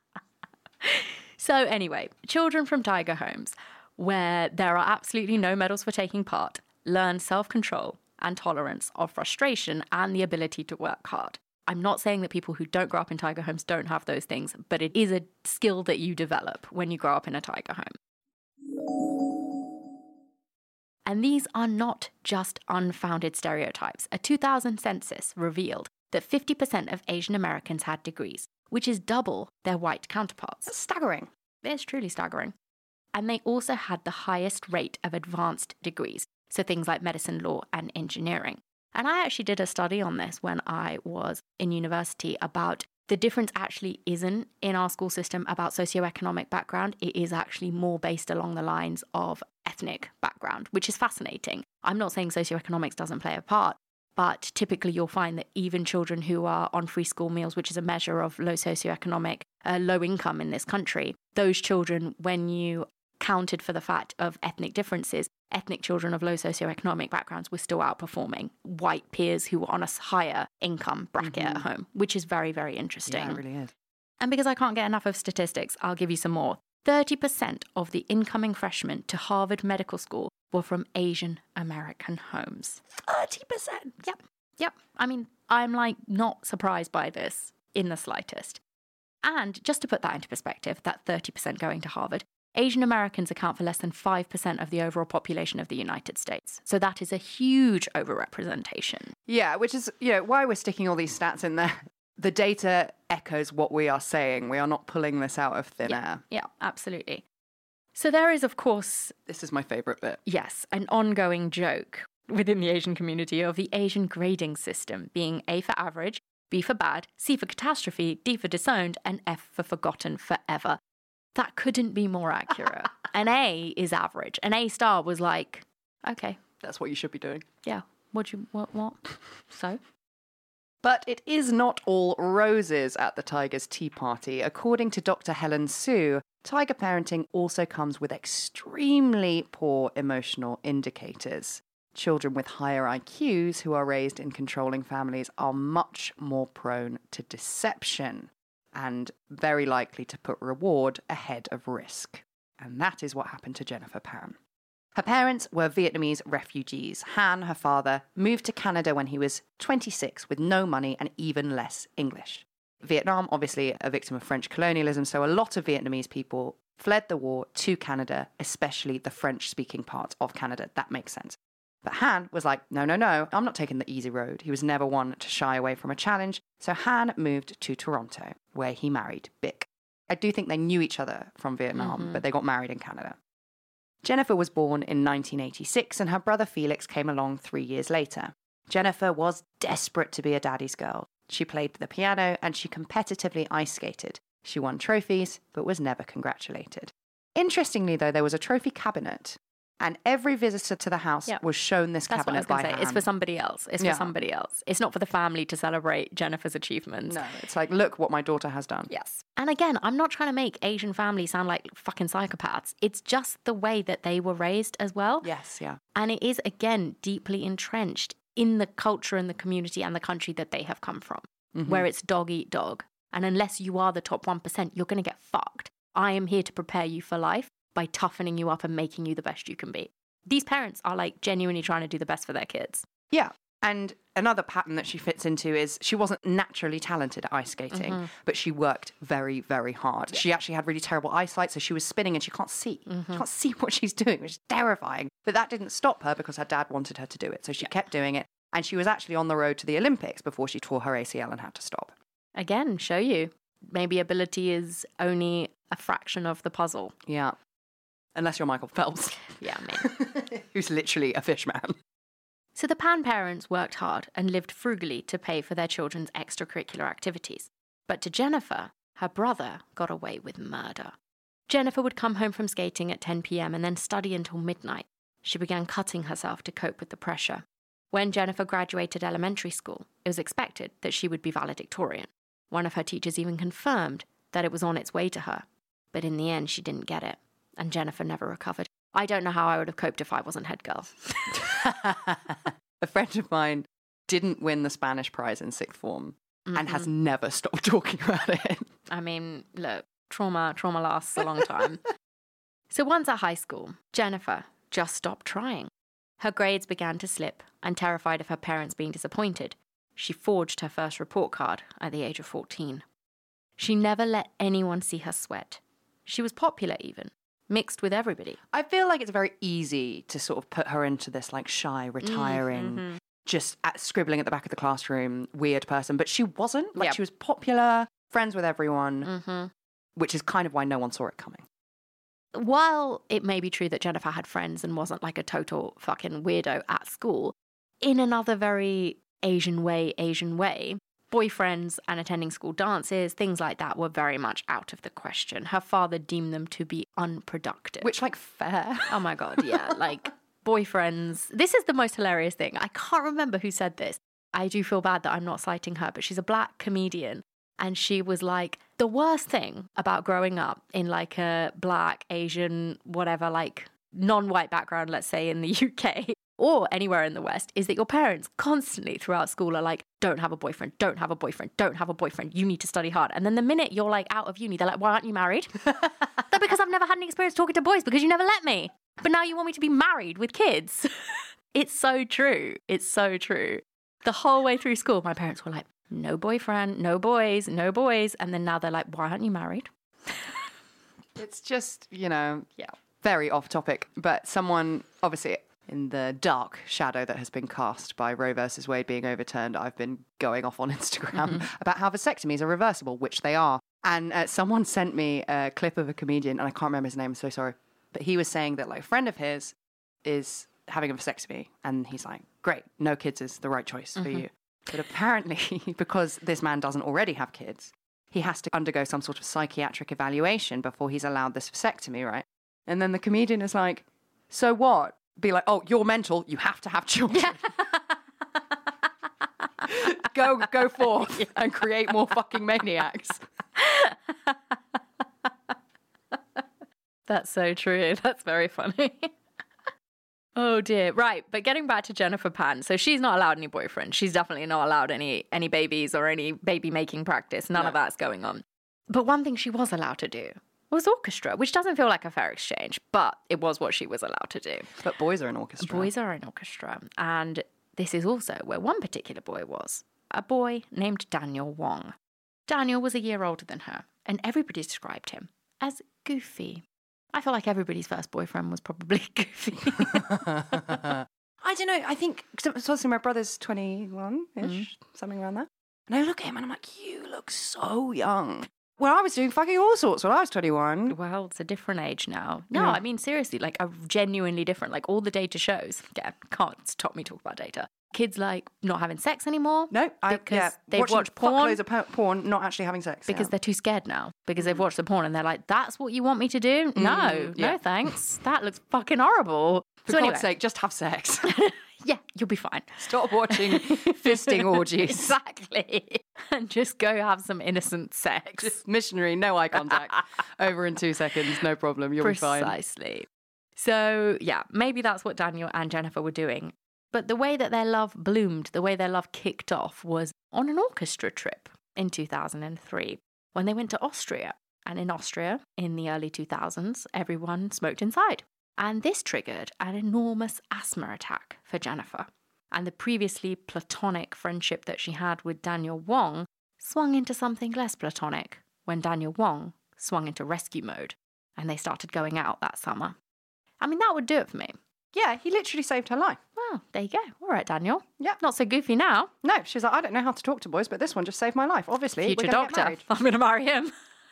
So anyway, children from tiger homes, where there are absolutely no medals for taking part, learn self-control and tolerance of frustration and the ability to work hard. I'm not saying that people who don't grow up in tiger homes don't have those things, but it is a skill that you develop when you grow up in a tiger home. And these are not just unfounded stereotypes. A two thousand census revealed that fifty percent of Asian Americans had degrees, which is double their white counterparts. That's staggering. It's truly staggering. And they also had the highest rate of advanced degrees, so things like medicine, law, and engineering. And I actually did a study on this when I was in university about the difference actually isn't in our school system about socioeconomic background. It is actually more based along the lines of ethnic background, which is fascinating. I'm not saying socioeconomics doesn't play a part, but typically you'll find that even children who are on free school meals, which is a measure of low socioeconomic, uh, low income in this country, those children, when you counted for the fact of ethnic differences, ethnic children of low socioeconomic backgrounds were still outperforming white peers who were on a higher income bracket mm-hmm. at home, which is very, very interesting. Yeah, it really is. And because I can't get enough of statistics, I'll give you some more. thirty percent of the incoming freshmen to Harvard Medical School were from Asian American homes. thirty percent? Yep. Yep. I mean, I'm like not surprised by this in the slightest. And just to put that into perspective, that thirty percent going to Harvard, Asian Americans account for less than five percent of the overall population of the United States. So that is a huge overrepresentation. Yeah, which is, you know, why we're sticking all these stats in there. The data echoes what we are saying. We are not pulling this out of thin Yeah, air. yeah, absolutely. So there is, of course, This is my favourite bit. yes, an ongoing joke within the Asian community of the Asian grading system being A for average, B for bad, C for catastrophe, D for disowned, and F for forgotten forever. That couldn't be more accurate. An A is average. An A star was like, okay, That's what you should be doing. yeah, what you, what, what? So? But it is not all roses at the Tiger's Tea Party. According to Doctor Helen Sue, tiger parenting also comes with extremely poor emotional indicators. Children with higher I Qs who are raised in controlling families are much more prone to deception and very likely to put reward ahead of risk. And that is what happened to Jennifer Pan. Her parents were Vietnamese refugees. Han, her father, moved to Canada when he was twenty-six with no money and even less English. Vietnam, obviously a victim of French colonialism, so a lot of Vietnamese people fled the war to Canada, especially the French-speaking part of Canada. That makes sense. But Han was like, no, no, no, I'm not taking the easy road. He was never one to shy away from a challenge, so Han moved to Toronto, where he married Bic. I do think they knew each other from Vietnam, Mm-hmm. but they got married in Canada. Jennifer was born in nineteen eighty-six and her brother Felix came along three years later. Jennifer was desperate to be a daddy's girl. She played the piano and she competitively ice skated. She won trophies, but was never congratulated. Interestingly, though, there was a trophy cabinet and every visitor to the house Yeah. was shown this That's what I was cabinet going by to say. hand. It's for somebody else. It's Yeah. for somebody else. It's not for the family to celebrate Jennifer's achievements. No, it's like, look what my daughter has done. Yes. And again, I'm not trying to make Asian families sound like fucking psychopaths. It's just the way that they were raised as well. Yes, yeah. And it is, again, deeply entrenched in the culture and the community and the country that they have come from, Mm-hmm. where it's dog eat dog. And unless you are the top one percent, you're going to get fucked. I am here to prepare you for life by toughening you up and making you the best you can be. These parents are like genuinely trying to do the best for their kids. Yeah. And another pattern that she fits into is she wasn't naturally talented at ice skating, Mm-hmm. but she worked very, very hard. She actually had really terrible eyesight, so she was spinning and she can't see. Mm-hmm. She can't see what she's doing, which is terrifying. But that didn't stop her because her dad wanted her to do it. So she kept doing it. And she was actually on the road to the Olympics before she tore her A C L and had to stop. Again, show you. Maybe ability is only a fraction of the puzzle. Yeah. Unless you're Michael Phelps, Yeah, I mean. who's literally a fish man. So the Pan parents worked hard and lived frugally to pay for their children's extracurricular activities. But to Jennifer, her brother got away with murder. Jennifer would come home from skating at ten p.m. and then study until midnight. She began cutting herself to cope with the pressure. When Jennifer graduated elementary school, it was expected that she would be valedictorian. One of her teachers even confirmed that it was on its way to her. But in the end, she didn't get it, and Jennifer never recovered. I don't know how I would have coped if I wasn't head girl. A friend of mine didn't win the Spanish prize in sixth form and has never stopped talking about it. I mean, look, trauma, trauma lasts a long time. So once at high school, Jennifer just stopped trying. Her grades began to slip, and terrified of her parents being disappointed, she forged her first report card at the age of fourteen. She never let anyone see her sweat. She was popular even, mixed with everybody. I feel like it's very easy to sort of put her into this like shy, retiring, just at, scribbling at the back of the classroom, weird person. But she wasn't. Like Yep. she was popular, friends with everyone, Mm-hmm. which is kind of why no one saw it coming. While it may be true that Jennifer had friends and wasn't like a total fucking weirdo at school, in another very Asian way, Asian way, boyfriends and attending school dances, things like that were very much out of the question. Her father deemed them to be unproductive. Which, like, fair. Oh my God, yeah. Like, boyfriends. This is the most hilarious thing. I can't remember who said this. I do feel bad that I'm not citing her, but she's a black comedian. And she was like, the worst thing about growing up in like a black, Asian, whatever, like non-white background, let's say in the U K, or anywhere in the West, is that your parents constantly throughout school are like, don't have a boyfriend, don't have a boyfriend, don't have a boyfriend, you need to study hard. And then the minute you're like out of uni, they're like, why aren't you married? They're because I've never had any experience talking to boys because you never let me. But now you want me to be married with kids. It's so true. It's so true. The whole way through school, my parents were like, no boyfriend, no boys, no boys. And then now they're like, why aren't you married? It's just, you know, Yeah. very off topic. But someone, obviously, in the dark shadow that has been cast by Roe versus Wade being overturned, I've been going off on Instagram mm-hmm. about how vasectomies are reversible, which they are. And uh, someone sent me a clip of a comedian, and I can't remember his name, I'm so sorry. But he was saying that like a friend of his is having a vasectomy. And he's like, great, no kids is the right choice mm-hmm. for you. But apparently, because this man doesn't already have kids, he has to undergo some sort of psychiatric evaluation before he's allowed this vasectomy, right? And then the comedian is like, so what? Be like, oh, you're mental. You have to have children. go, go forth and create more fucking maniacs. That's so true. That's very funny. Oh dear. Right, but getting back to Jennifer Pan. So she's not allowed any boyfriend. She's definitely not allowed any any babies or any baby making practice. None no. of that's going on. But one thing she was allowed to do was orchestra, which doesn't feel like a fair exchange, but it was what she was allowed to do. But boys are in orchestra. Boys are in orchestra. And this is also where one particular boy was. A boy named Daniel Wong. Daniel was a year older than her, and everybody described him as goofy. I feel like everybody's first boyfriend was probably goofy. I don't know. I think, because obviously my brother's twenty-one-ish, mm. something around that. And I look at him and I'm like, you look so young. Well, I was doing fucking all sorts when I was twenty-one. Well, it's a different age now. No, Yeah. I mean, seriously, like, a genuinely different. Like, all the data shows. Yeah, can't stop me talking about data. Kids, like, not having sex anymore. No, I, because yeah, they've watching watched porn. fuckloads of po- porn, not actually having sex. Because yeah. they're too scared now. Because they've watched the porn and they're like, that's what you want me to do? No, Mm, yeah. no thanks. That looks fucking horrible. For so God's anyway, sake, just have sex. yeah, you'll be fine. Stop watching fisting orgies. Exactly. And just go have some innocent sex. Just missionary, no eye contact. Over in two seconds, no problem. You'll Precisely. be fine. Precisely. So, yeah, maybe that's what Daniel and Jennifer were doing. But the way that their love bloomed, the way their love kicked off was on an orchestra trip in two thousand three when they went to Austria. And in Austria, in the early two thousands, everyone smoked inside. And this triggered an enormous asthma attack for Jennifer. And the previously platonic friendship that she had with Daniel Wong swung into something less platonic when Daniel Wong swung into rescue mode and they started going out that summer. I mean, that would do it for me. Yeah, he literally saved her life. Well, there you go. All right, Daniel. Yeah. Not so goofy now. No, she was like, I don't know how to talk to boys, but this one just saved my life. Obviously, Future we're gonna doctor. get married. I'm going to marry him.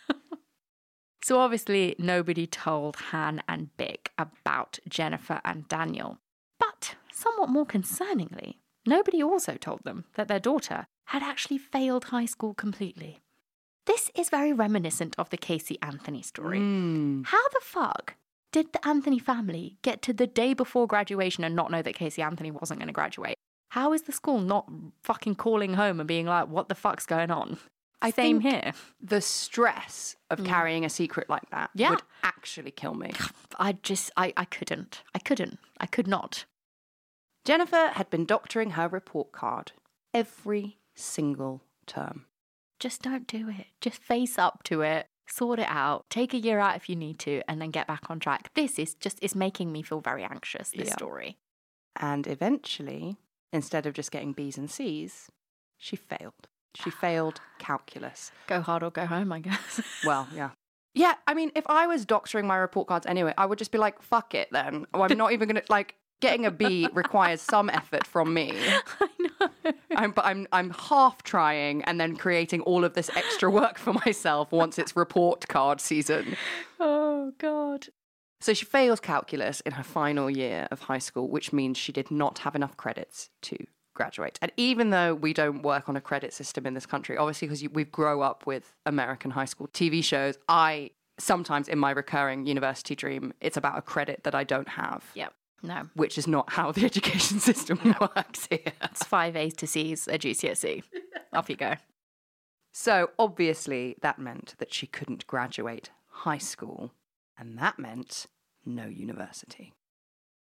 So obviously, nobody told Han and Bick about Jennifer and Daniel. But somewhat more concerningly, nobody also told them that their daughter had actually failed high school completely. This is very reminiscent of the Casey Anthony story. Mm. How the fuck did the Anthony family get to the day before graduation and not know that Casey Anthony wasn't going to graduate? How is the school not fucking calling home and being like, what the fuck's going on? I Same think here. The stress of Mm. carrying a secret like that Yeah. would actually kill me. I just, I, I couldn't. I couldn't. I could not. Jennifer had been doctoring her report card every single term. Just don't do it. Just face up to it. Sort it out. Take a year out if you need to, and then get back on track. This is just, it's making me feel very anxious, this Yeah. story. And eventually, instead of just getting B's and C's, she failed. She failed calculus. Go hard or go home, I guess. Well, yeah. Yeah, I mean, if I was doctoring my report cards anyway, I would just be like, fuck it then. Oh, I'm not even going to, like, getting a B requires some effort from me. I know. I'm, but I'm, I'm half trying and then creating all of this extra work for myself once it's report card season. Oh, God. So she fails calculus in her final year of high school, which means she did not have enough credits to graduate. And even though we don't work on a credit system in this country, obviously because we grow up with American high school T V shows, I sometimes in my recurring university dream, it's about a credit that I don't have. Yep. No. Which is not how the education system works here. It's five A's to C's, a G C S E. Off you go. So obviously that meant that she couldn't graduate high school, and that meant no university.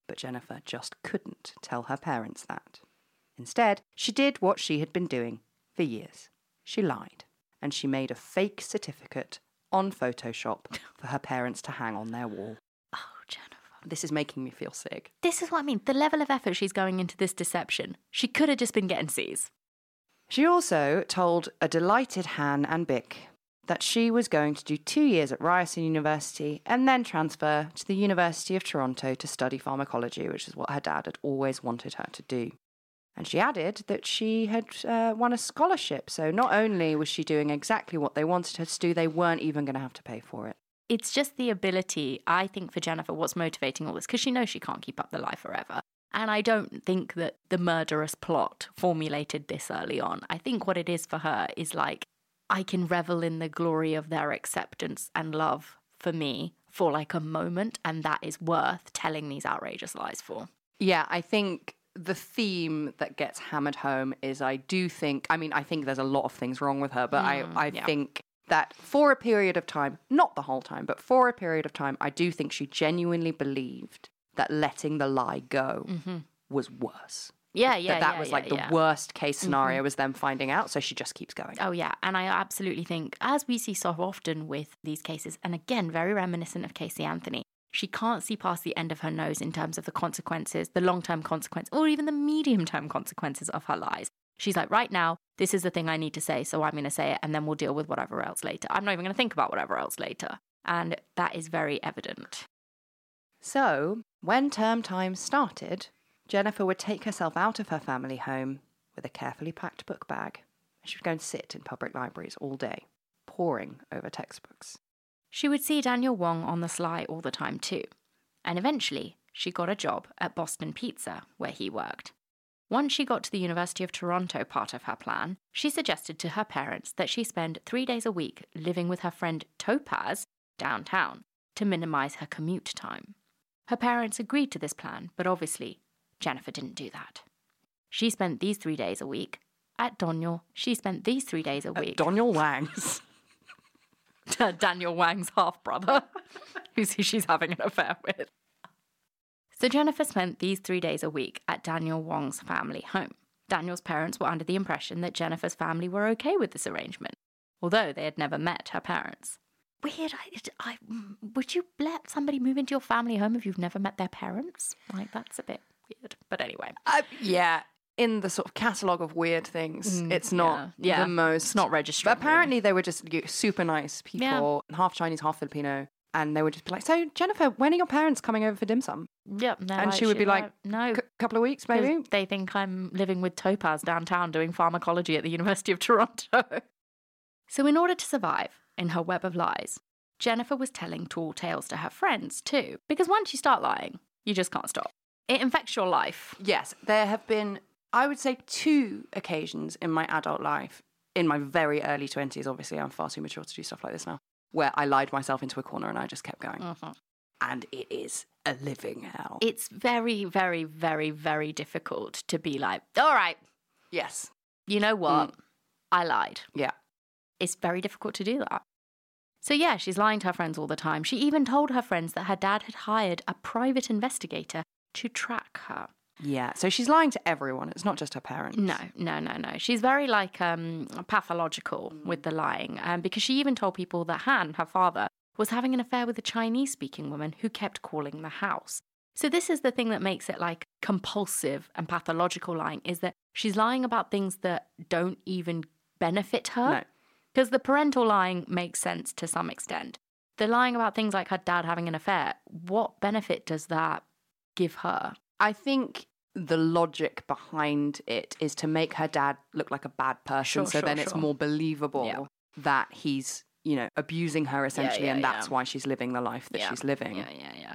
But Jennifer just couldn't tell her parents that. Instead, she did what she had been doing for years. She lied, and she made a fake certificate on Photoshop for her parents to hang on their wall. Oh, Jennifer. This is making me feel sick. This is what I mean. The level of effort she's going into this deception. She could have just been getting C's. She also told a delighted Han and Bick that she was going to do two years at Ryerson University and then transfer to the University of Toronto to study pharmacology, which is what her dad had always wanted her to do. And she added that she had uh, won a scholarship, so not only was she doing exactly what they wanted her to do, they weren't even going to have to pay for it. It's just the ability, I think, for Jennifer, what's motivating all this, because she knows she can't keep up the lie forever. And I don't think that the murderous plot formulated this early on. I think what it is for her is like, I can revel in the glory of their acceptance and love for me for like a moment, and that is worth telling these outrageous lies for. Yeah, I think the theme that gets hammered home is I do think, I mean, I think there's a lot of things wrong with her, but mm, I, I yeah. think that for a period of time, not the whole time, but for a period of time, I do think she genuinely believed that letting the lie go mm-hmm. was worse. Yeah, yeah, that that yeah, was yeah, like the yeah. worst case scenario mm-hmm. was them finding out, so she just keeps going. Oh, yeah, and I absolutely think, as we see so often with these cases, and again, very reminiscent of Casey Anthony, she can't see past the end of her nose in terms of the consequences, the long-term consequences, or even the medium-term consequences of her lies. She's like, right now, this is the thing I need to say, so I'm going to say it, and then we'll deal with whatever else later. I'm not even going to think about whatever else later. And that is very evident. So, when term time started, Jennifer would take herself out of her family home with a carefully packed book bag. She would go and sit in public libraries all day, poring over textbooks. She would see Daniel Wong on the sly all the time too. And eventually, she got a job at Boston Pizza, where he worked. Once she got to the University of Toronto part of her plan, she suggested to her parents that she spend three days a week living with her friend Topaz downtown to minimise her commute time. Her parents agreed to this plan, but obviously, Jennifer didn't do that. She spent these three days a week at Daniel. She spent these three days a week. At Daniel Wang's. Daniel Wang's half-brother, who she's having an affair with. So Jennifer spent these three days a week at Daniel Wong's family home. Daniel's parents were under the impression that Jennifer's family were okay with this arrangement, although they had never met her parents. Weird. I, I, would you let somebody move into your family home if you've never met their parents? Like, that's a bit weird. But anyway. Uh, yeah. In the sort of catalogue of weird things, mm, it's not yeah, yeah. the most... It's not registered. But apparently they were just super nice people, yeah. half Chinese, half Filipino. And they would just be like, so, Jennifer, when are your parents coming over for dim sum? Yep. No, and she would be like, no. C- couple of weeks, maybe? They think I'm living with Topaz downtown doing pharmacology at the University of Toronto. So in order to survive in her web of lies, Jennifer was telling tall tales to her friends too. Because once you start lying, you just can't stop. It infects your life. Yes, there have been, I would say, two occasions in my adult life, in my very early twenties, obviously I'm far too mature to do stuff like this now, where I lied myself into a corner and I just kept going. Uh-huh. And it is a living hell. It's very, very, very, very difficult to be like, all right. Yes. You know what? Mm. I lied. Yeah. It's very difficult to do that. So yeah, she's lying to her friends all the time. She even told her friends that her dad had hired a private investigator to track her. Yeah, so she's lying to everyone. It's not just her parents. No, no, no, no. She's very, like, um, pathological with the lying, um, because she even told people that Han, her father, was having an affair with a Chinese-speaking woman who kept calling the house. So this is the thing that makes it, like, compulsive and pathological lying, is that she's lying about things that don't even benefit her. No. Because the parental lying makes sense to some extent. The lying about things like her dad having an affair, what benefit does that give her? I think the logic behind it is to make her dad look like a bad person, sure, so sure, then sure. it's more believable yeah. that he's, you know, abusing her essentially, yeah, yeah, and that's yeah. why she's living the life that yeah. she's living. Yeah, yeah, yeah.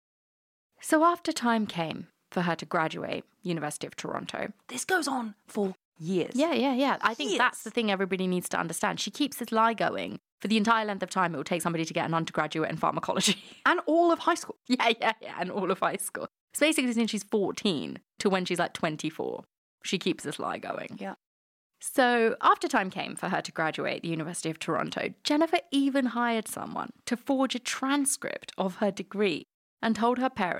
So after time came for her to graduate University of Toronto, this goes on for years. Yeah, yeah, yeah. I think years. That's the thing everybody needs to understand. She keeps this lie going for the entire length of time it will take somebody to get an undergraduate in pharmacology. And all of high school. Yeah, yeah, yeah, and all of high school. So basically since she's fourteen to when she's like twenty-four, she keeps this lie going. Yeah. So after time came for her to graduate the University of Toronto, Jennifer even hired someone to forge a transcript of her degree and told her parents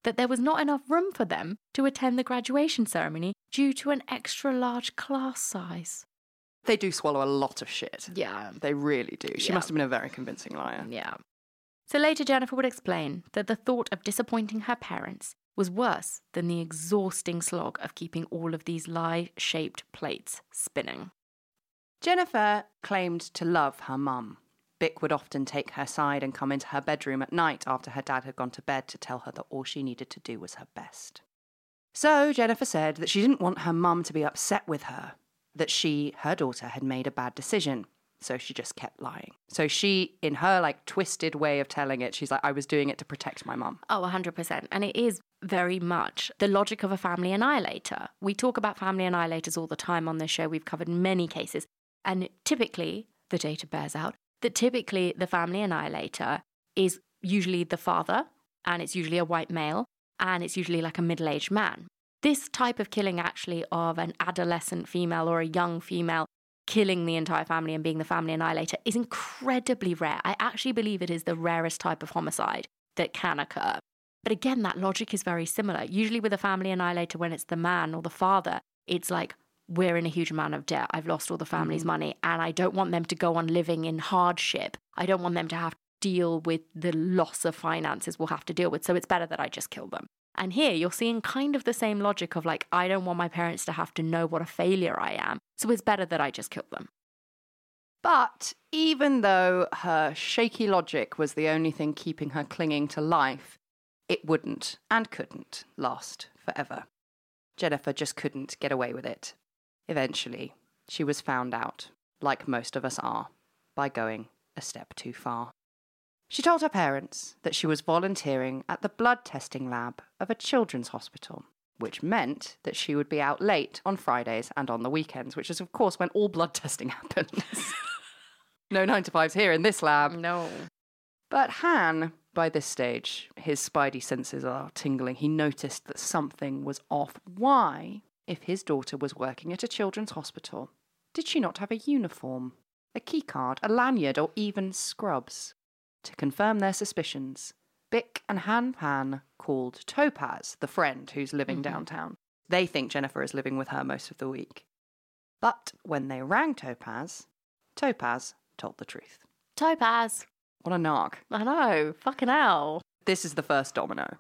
that there was not enough room for them to attend the graduation ceremony due to an extra large class size. They do swallow a lot of shit. Yeah. They really do. She Yeah. must have been a very convincing liar. Yeah. So later, Jennifer would explain that the thought of disappointing her parents was worse than the exhausting slog of keeping all of these lie-shaped plates spinning. Jennifer claimed to love her mum. Bick would often take her side and come into her bedroom at night after her dad had gone to bed to tell her that all she needed to do was her best. So Jennifer said that she didn't want her mum to be upset with her, that she, her daughter, had made a bad decision. So she just kept lying. So she, in her like twisted way of telling it, she's like, I was doing it to protect my mum. Oh, one hundred percent. And it is very much the logic of a family annihilator. We talk about family annihilators all the time on this show. We've covered many cases. And typically, the data bears out that typically the family annihilator is usually the father, and it's usually a white male, and it's usually like a middle-aged man. This type of killing actually of an adolescent female or a young female killing the entire family and being the family annihilator is incredibly rare. I actually believe it is the rarest type of homicide that can occur. But again, that logic is very similar. Usually with a family annihilator, when it's the man or the father, it's like, we're in a huge amount of debt. I've lost all the family's mm-hmm. money, and I don't want them to go on living in hardship. I don't want them to have to deal with the loss of finances we'll have to deal with. So it's better that I just kill them. And here you're seeing kind of the same logic of like, I don't want my parents to have to know what a failure I am. So it's better that I just kill them. But even though her shaky logic was the only thing keeping her clinging to life, it wouldn't and couldn't last forever. Jennifer just couldn't get away with it. Eventually, she was found out, like most of us are, by going a step too far. She told her parents that she was volunteering at the blood testing lab of a children's hospital, which meant that she would be out late on Fridays and on the weekends, which is, of course, when all blood testing happens. No nine to fives here in this lab. No. But Han, by this stage, his spidey senses are tingling. He noticed that something was off. Why, if his daughter was working at a children's hospital, did she not have a uniform, a keycard, a lanyard, or even scrubs? To confirm their suspicions, Bick and Han Pan called Topaz, the friend who's living mm-hmm. downtown. They think Jennifer is living with her most of the week. But when they rang Topaz, Topaz told the truth. Topaz. What a narc. I know. Fucking hell. This is the first domino.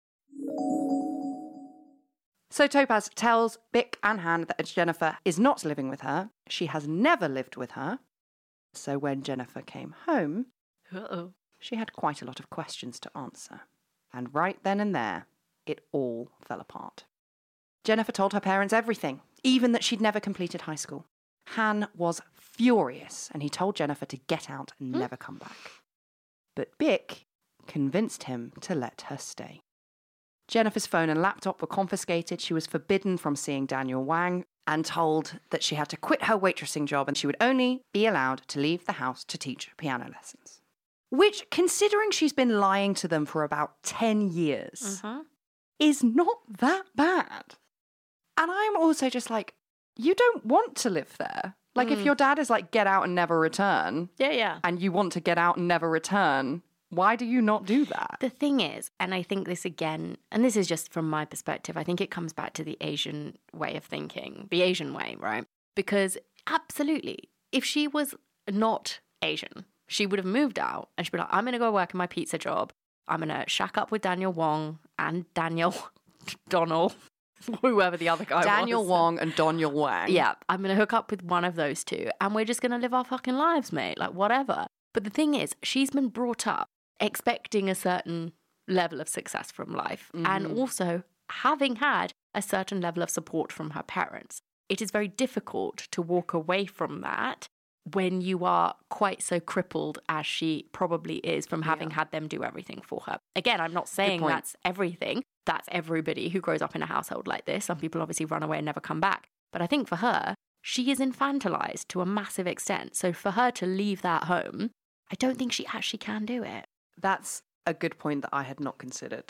So Topaz tells Bick and Han that Jennifer is not living with her. She has never lived with her. So when Jennifer came home, Uh-oh. she had quite a lot of questions to answer. And right then and there, it all fell apart. Jennifer told her parents everything, even that she'd never completed high school. Han was furious, and he told Jennifer to get out and hmm? never come back. But Bick convinced him to let her stay. Jennifer's phone and laptop were confiscated. She was forbidden from seeing Daniel Wang and told that she had to quit her waitressing job and she would only be allowed to leave the house to teach piano lessons. Which, considering she's been lying to them for about ten years, uh-huh. is not that bad. And I'm also just like, you don't want to live there. Like, mm. if your dad is like, get out and never return. Yeah, yeah. And you want to get out and never return, why do you not do that? The thing is, and I think this again, and this is just from my perspective, I think it comes back to the Asian way of thinking, the Asian way, right? Because absolutely, if she was not Asian, she would have moved out and she'd be like, I'm going to go work in my pizza job. I'm going to shack up with Daniel Wong and Daniel Donald, whoever the other guy Daniel was. Daniel Wong and Daniel Wang. Yeah, I'm going to hook up with one of those two and we're just going to live our fucking lives, mate. Like, whatever. But the thing is, she's been brought up expecting a certain level of success from life mm. and also having had a certain level of support from her parents. It is very difficult to walk away from that when you are quite so crippled as she probably is from having yeah. had them do everything for her. Again, I'm not saying that's everything. That's everybody who grows up in a household like this. Some people obviously run away and never come back. But I think for her, she is infantilized to a massive extent. So for her to leave that home, I don't think she actually can do it. That's a good point that I had not considered.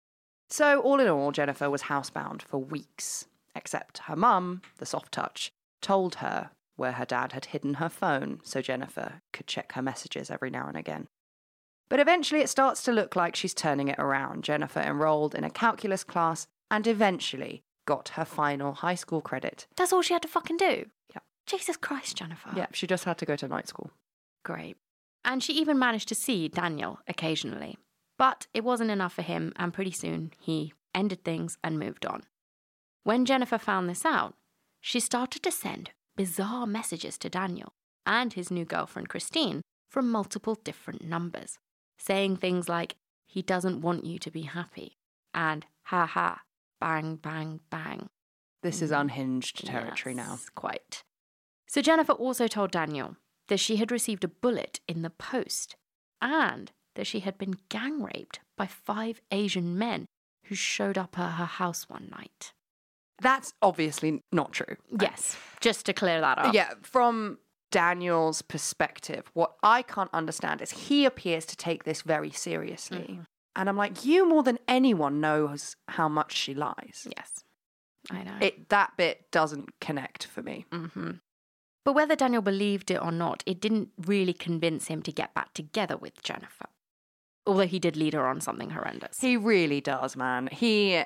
So all in all, Jennifer was housebound for weeks, except her mum, the soft touch, told her where her dad had hidden her phone so Jennifer could check her messages every now and again. But eventually it starts to look like she's turning it around. Jennifer enrolled in a calculus class and eventually got her final high school credit. That's all she had to fucking do? Yeah. Jesus Christ, Jennifer. Yeah, she just had to go to night school. Great. And she even managed to see Daniel occasionally. But it wasn't enough for him, and pretty soon he ended things and moved on. When Jennifer found this out, she started to send bizarre messages to Daniel and his new girlfriend Christine from multiple different numbers, saying things like, he doesn't want you to be happy, and ha ha, bang, bang, bang. This is unhinged territory Yes, now. Quite. So Jennifer also told Daniel that she had received a bullet in the post and that she had been gang raped by five Asian men who showed up at her house one night. That's obviously not true. Yes, just to clear that up. Yeah, from Daniel's perspective, what I can't understand is he appears to take this very seriously. Mm-hmm. And I'm like, you more than anyone knows how much she lies. Yes, I know. It that bit doesn't connect for me. Mm-hmm. But whether Daniel believed it or not, it didn't really convince him to get back together with Jennifer. Although he did lead her on something horrendous. He really does, man. He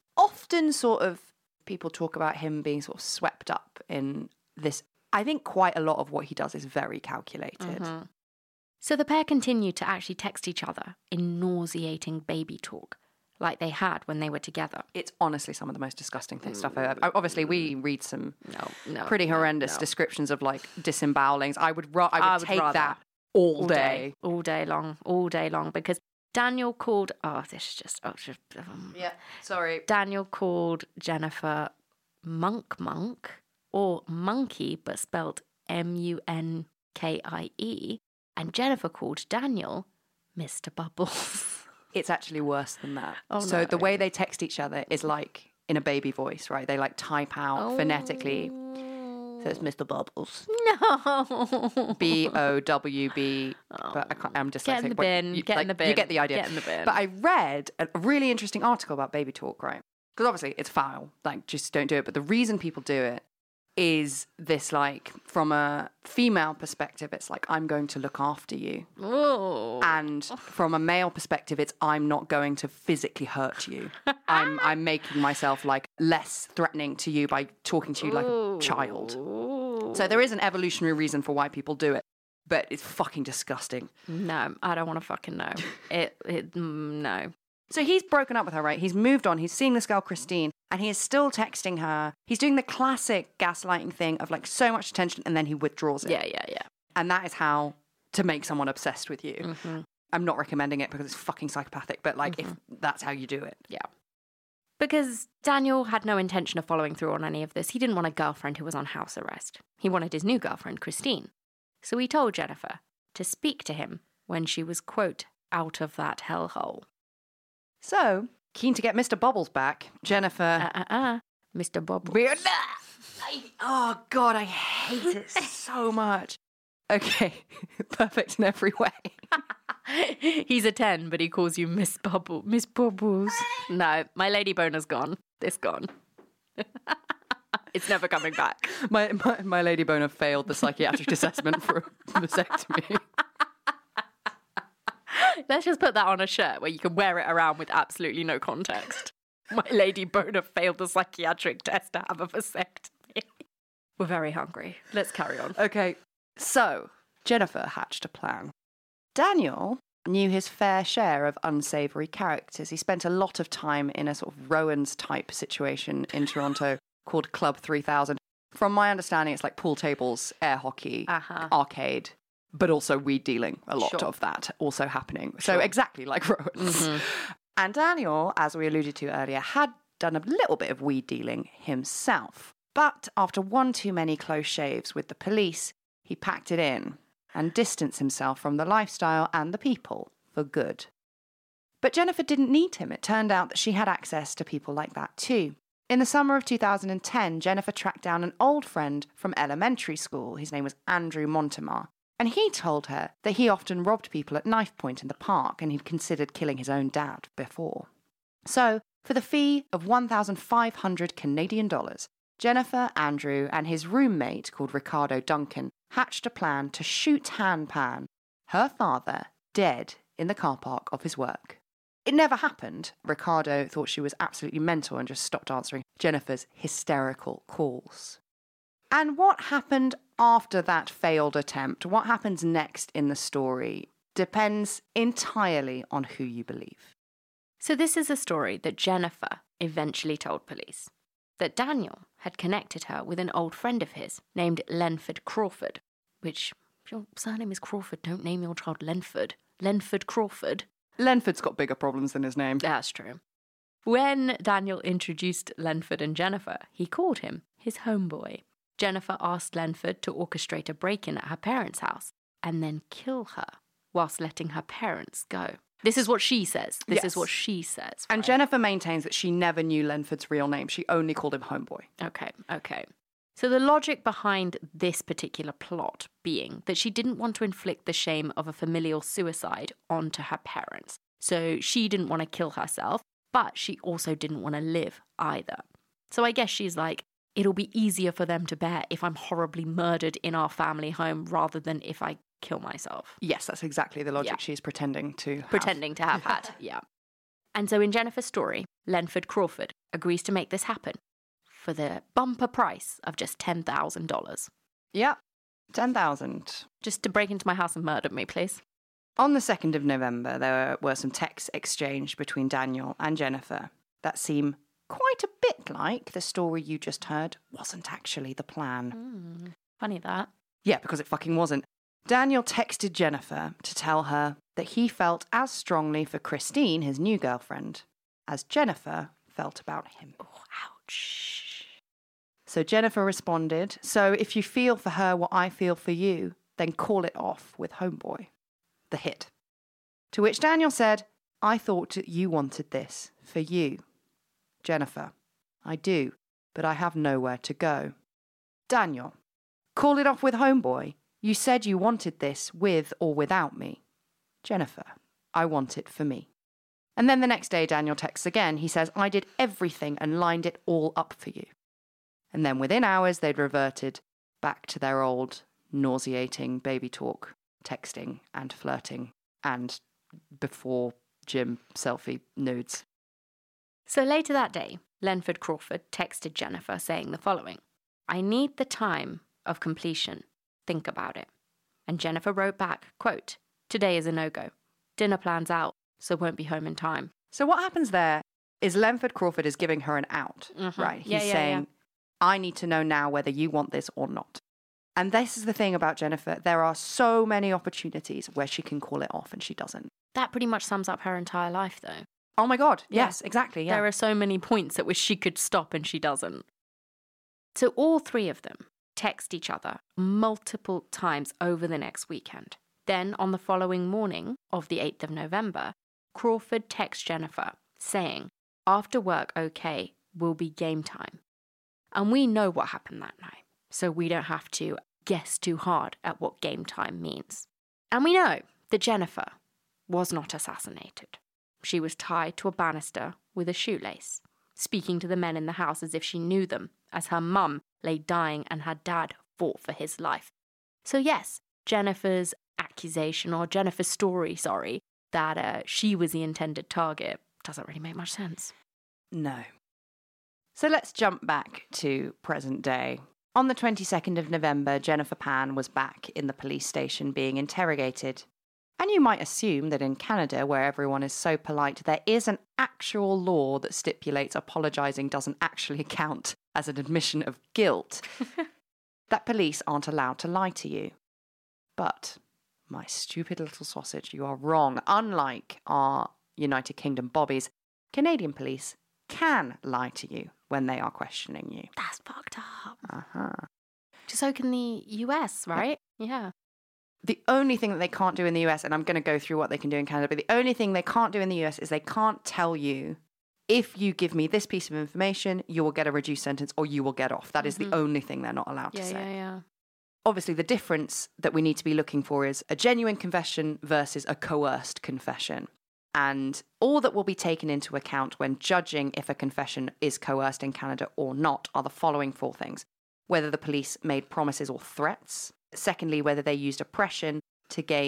often sort of, people talk about him being sort of swept up in this. I think quite a lot of what he does is very calculated. Mm-hmm. So the pair continued to actually text each other in nauseating baby talk, like they had when they were together. It's honestly some of the most disgusting thing, stuff I've ever. Obviously, we read some No, no, pretty no, horrendous no. descriptions of like disembowelings. I would, ra- I would I would take rather. that all, all day. day, all day long, all day long, because Daniel called. Oh, this is just. Oh, just um, Yeah, sorry. Daniel called Jennifer Monk Monk or Monkey, but spelled M U N K I E, and Jennifer called Daniel Mister Bubbles. It's actually worse than that. Oh, so no. the way they text each other is like in a baby voice, right? They like type out phonetically. So it's Mister Bubbles. No. B O W B. But I can't, I'm just Get in the bin, You, get in like, the bin, You get the idea. get in the bin. But I read a really interesting article about baby talk, right? Because obviously it's foul. Like, just don't do it. But the reason people do it is this, like, from a female perspective, it's like, I'm going to look after you. Oh. And from a male perspective, it's I'm not going to physically hurt you. I'm I'm making myself like less threatening to you by talking to you like a child. So there is an evolutionary reason for why people do it, but it's fucking disgusting. No, I don't want to fucking know. It, it, mm, no. So he's broken up with her, right? He's moved on. He's seeing this girl, Christine, and he is still texting her. He's doing the classic gaslighting thing of like so much attention and then he withdraws it. Yeah, yeah, yeah. And that is how to make someone obsessed with you. Mm-hmm. I'm not recommending it because it's fucking psychopathic, but like Mm-hmm. if that's how you do it. Yeah. Because Daniel had no intention of following through on any of this. He didn't want a girlfriend who was on house arrest. He wanted his new girlfriend, Christine. So he told Jennifer to speak to him when she was, quote, out of that hellhole. So, keen to get Mister Bubbles back, Jennifer... Uh-uh-uh. Mister Bubbles. Weird. I, oh, God, I hate it so much. Okay, perfect in every way. He's a ten, but he calls you Miss Bubble. Miss Bubbles. No, my lady boner's gone. It's gone. It's never coming back. My, my, my lady boner failed the psychiatric assessment for a vasectomy. Let's just put that on a shirt where you can wear it around with absolutely no context. My lady boner failed the psychiatric test to have a vasectomy. We're very hungry. Let's carry on. Okay, so Jennifer hatched a plan. Daniel knew his fair share of unsavoury characters. He spent a lot of time in a sort of Rowan's type situation in Toronto called Club three thousand. From my understanding, it's like pool tables, air hockey, Uh-huh. arcade, but also weed dealing. A lot Sure. of that also happening. So Sure. exactly like Rowan's. And Daniel, as we alluded to earlier, had done a little bit of weed dealing himself. But after one too many close shaves with the police, he packed it in and distanced himself from the lifestyle and the people for good. But Jennifer didn't need him. It turned out that she had access to people like that too. In the summer of two thousand ten, Jennifer tracked down an old friend from elementary school. His name was Andrew Montemar. And he told her that he often robbed people at knife point in the park and he'd considered killing his own dad before. So, for the fee of one thousand five hundred Canadian dollars, Jennifer, Andrew, and his roommate called Ricardo Duncan hatched a plan to shoot Han Pan, her father, dead in the car park of his work. It never happened. Ricardo thought she was absolutely mental and just stopped answering Jennifer's hysterical calls. And what happened after that failed attempt, what happens next in the story, depends entirely on who you believe. So this is a story that Jennifer eventually told police, that Daniel had connected her with an old friend of his named Lenford Crawford, which, if your surname is Crawford, don't name your child Lenford. Lenford Crawford. Lenford's got bigger problems than his name. That's true. When Daniel introduced Lenford and Jennifer, he called him his homeboy. Jennifer asked Lenford to orchestrate a break-in at her parents' house and then kill her whilst letting her parents go. This is what she says. This Yes. is what she says. And right? Jennifer maintains that she never knew Lenford's real name. She only called him homeboy. Okay, okay. So the logic behind this particular plot being that she didn't want to inflict the shame of a familial suicide onto her parents. So she didn't want to kill herself, but she also didn't want to live either. So I guess she's like, it'll be easier for them to bear if I'm horribly murdered in our family home rather than if I kill myself. Yes, that's exactly the logic Yeah. she's pretending to have. Pretending to have had, yeah. And so in Jennifer's story, Lenford Crawford agrees to make this happen for the bumper price of just ten thousand dollars. Yeah, ten thousand. Just to break into my house and murder me, please. On the second of November, there were some texts exchanged between Daniel and Jennifer that seem quite a bit like the story you just heard wasn't actually the plan. Mm, funny that. Yeah, because it fucking wasn't. Daniel texted Jennifer to tell her that he felt as strongly for Christine, his new girlfriend, as Jennifer felt about him. Oh, ouch. So Jennifer responded, "So if you feel for her what I feel for you, then call it off with Homeboy." The hit. To which Daniel said, "I thought that you wanted this for you." Jennifer, "I do, but I have nowhere to go." Daniel, "Call it off with Homeboy. You said you wanted this with or without me." Jennifer, "I want it for me." And then the next day, Daniel texts again. He says, "I did everything and lined it all up for you." And then within hours, they'd reverted back to their old nauseating baby talk, texting and flirting and before gym selfie nudes. So later that day, Lenford Crawford texted Jennifer saying the following: "I need the time of completion. Think about it." And Jennifer wrote back, quote, "Today is a no-go. Dinner plans out, so won't be home in time." So what happens there is Lenford Crawford is giving her an out, Mhm. right? He's Yeah, yeah, saying, yeah. "I need to know now whether you want this or not." And this is the thing about Jennifer. There are so many opportunities where she can call it off and she doesn't. That pretty much sums up her entire life, though. Oh my God. Yeah. Yes, exactly. Yeah. There are so many points at which she could stop and she doesn't. So all three of them text each other multiple times over the next weekend. Then on the following morning of the eighth of November, Crawford texts Jennifer saying, "After work, okay, will be game time." And we know what happened that night, so we don't have to guess too hard at what game time means. And we know that Jennifer was not assassinated. She was tied to a banister with a shoelace, speaking to the men in the house as if she knew them, as her mum lay dying and her dad fought for his life. So yes, Jennifer's accusation, or Jennifer's story, sorry, that uh, she was the intended target doesn't really make much sense. No. So let's jump back to present day. On the twenty-second of November, Jennifer Pan was back in the police station being interrogated. And you might assume that in Canada, where everyone is so polite, there is an actual law that stipulates apologising doesn't actually count as an admission of guilt, that police aren't allowed to lie to you. But, my stupid little sausage, you are wrong. Unlike our United Kingdom bobbies, Canadian police can lie to you when they are questioning you. That's fucked up. Uh-huh. So can the U S, right? Yeah. The only thing that they can't do in the U S, and I'm going to go through what they can do in Canada, but the only thing they can't do in the U S is they can't tell you, if you give me this piece of information, you will get a reduced sentence or you will get off. That is Mhm. the only thing they're not allowed Yeah, to say. yeah, yeah. Obviously, the difference that we need to be looking for is a genuine confession versus a coerced confession. And all that will be taken into account when judging if a confession is coerced in Canada or not are the following four things: whether the police made promises or threats. Secondly, whether they used oppression to gain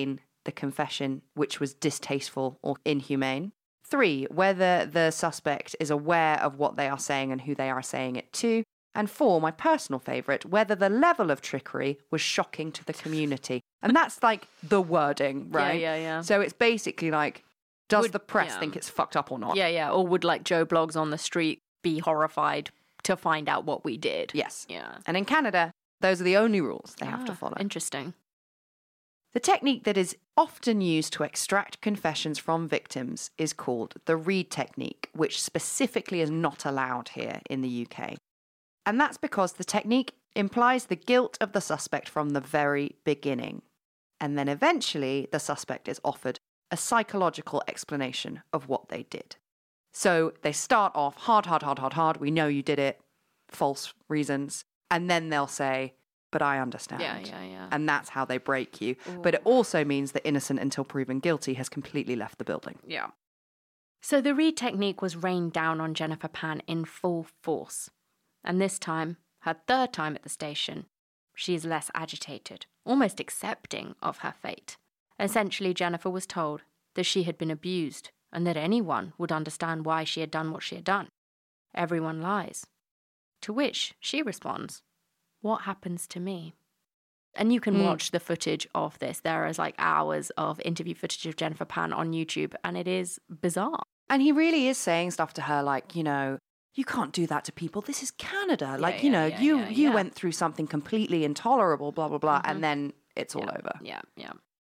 the confession which was distasteful or inhumane. Three, whether the suspect is aware of what they are saying and who they are saying it to. And four, my personal favourite, whether the level of trickery was shocking to the community. And that's like the wording, right? Yeah, yeah, yeah. So it's basically like, does Would- the press yeah. think it's fucked up or not? Yeah, yeah. Or would like Joe Blogs on the street be horrified to find out what we did? Yes. Yeah. And in Canada, those are the only rules they have to Ah, follow. Interesting. The technique that is often used to extract confessions from victims is called the Reed technique, which specifically is not allowed here in the U K. And that's because the technique implies the guilt of the suspect from the very beginning. And then eventually the suspect is offered a psychological explanation of what they did. So they start off hard, hard, hard, hard, hard. We know you did it. False reasons. And then they'll say, but I understand. Yeah, yeah, yeah. And that's how they break you. But it also means that innocent until proven guilty has completely left the building. Yeah. So the Reed technique was rained down on Jennifer Pan in full force. And this time, her third time at the station, she is less agitated, almost accepting of her fate. Essentially, Jennifer was told that she had been abused and that anyone would understand why she had done what she had done. Everyone lies. To which she responds, what happens to me? And you can Mm. watch the footage of this. There is like hours of interview footage of Jennifer Pan on YouTube, and it is bizarre. And he really is saying stuff to her like, you know, you can't do that to people. This is Canada. Like, you yeah, know, yeah, you yeah, you yeah. went through something completely intolerable, blah, blah, blah. And then it's all yeah, over. Yeah, yeah.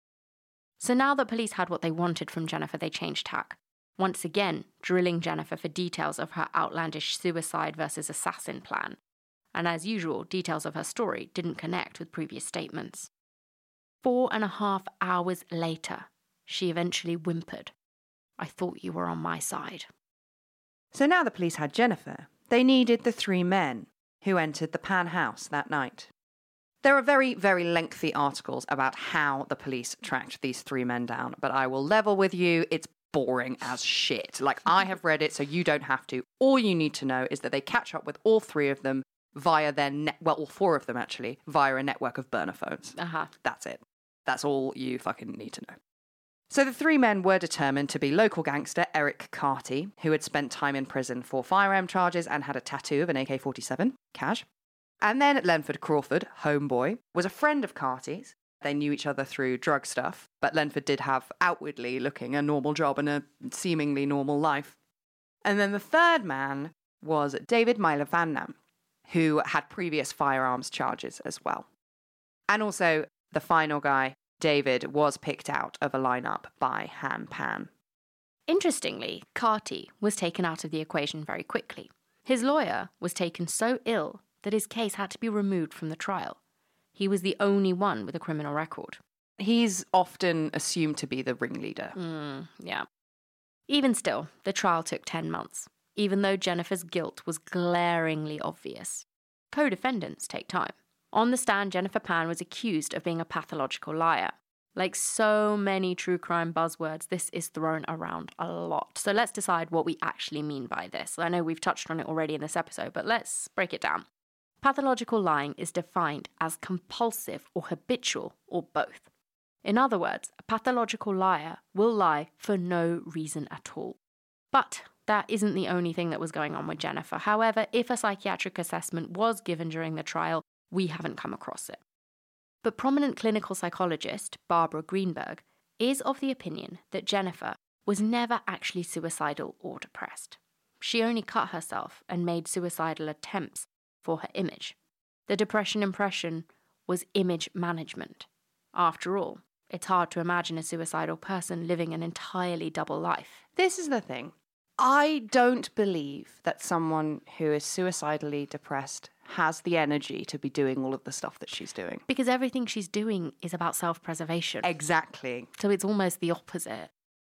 So now that police had what they wanted from Jennifer, they changed tack. Once again, drilling Jennifer for details of her outlandish suicide versus assassin plan. And as usual, details of her story didn't connect with previous statements. Four and a half hours later, she eventually whimpered, I thought you were on my side. So now the police had Jennifer. They needed the three men who entered the Pan house that night. There are very, very lengthy articles about how the police tracked these three men down, but I will level with you, it's boring as shit. Like, I have read it, so you don't have to. All you need to know is that they catch up with all three of them via their net, well, all four of them actually, via a network of burner phones. Uh-huh. That's it. That's all you fucking need to know. So the three men were determined to be local gangster Eric Carty, who had spent time in prison for firearm charges and had a tattoo of an A K forty-seven, cash. And then Lenford Crawford, homeboy, was a friend of Carty's. They knew each other through drug stuff, but Lenford did have outwardly looking a normal job and a seemingly normal life. And then the third man was David Myler Van Nam, who had previous firearms charges as well. And also, the final guy, David, was picked out of a lineup by Han Pan. Interestingly, Carty was taken out of the equation very quickly. His lawyer was taken so ill that his case had to be removed from the trial. He was the only one with a criminal record. He's often assumed to be the ringleader. Mm, yeah. Even still, the trial took ten months, even though Jennifer's guilt was glaringly obvious. Co-defendants take time. On the stand, Jennifer Pan was accused of being a pathological liar. Like so many true crime buzzwords, this is thrown around a lot. So let's decide what we actually mean by this. I know we've touched on it already in this episode, but let's break it down. Pathological lying is defined as compulsive or habitual or both. In other words, a pathological liar will lie for no reason at all. But that isn't the only thing that was going on with Jennifer. However, if a psychiatric assessment was given during the trial, we haven't come across it. But prominent clinical psychologist Barbara Greenberg is of the opinion that Jennifer was never actually suicidal or depressed. She only cut herself and made suicidal attempts for her image. The depression impression was image management. After all, it's hard to imagine a suicidal person living an entirely double life. This is the thing. I don't believe that someone who is suicidally depressed has the energy to be doing all of the stuff that she's doing. Because everything she's doing is about self-preservation. Exactly. So it's almost the opposite.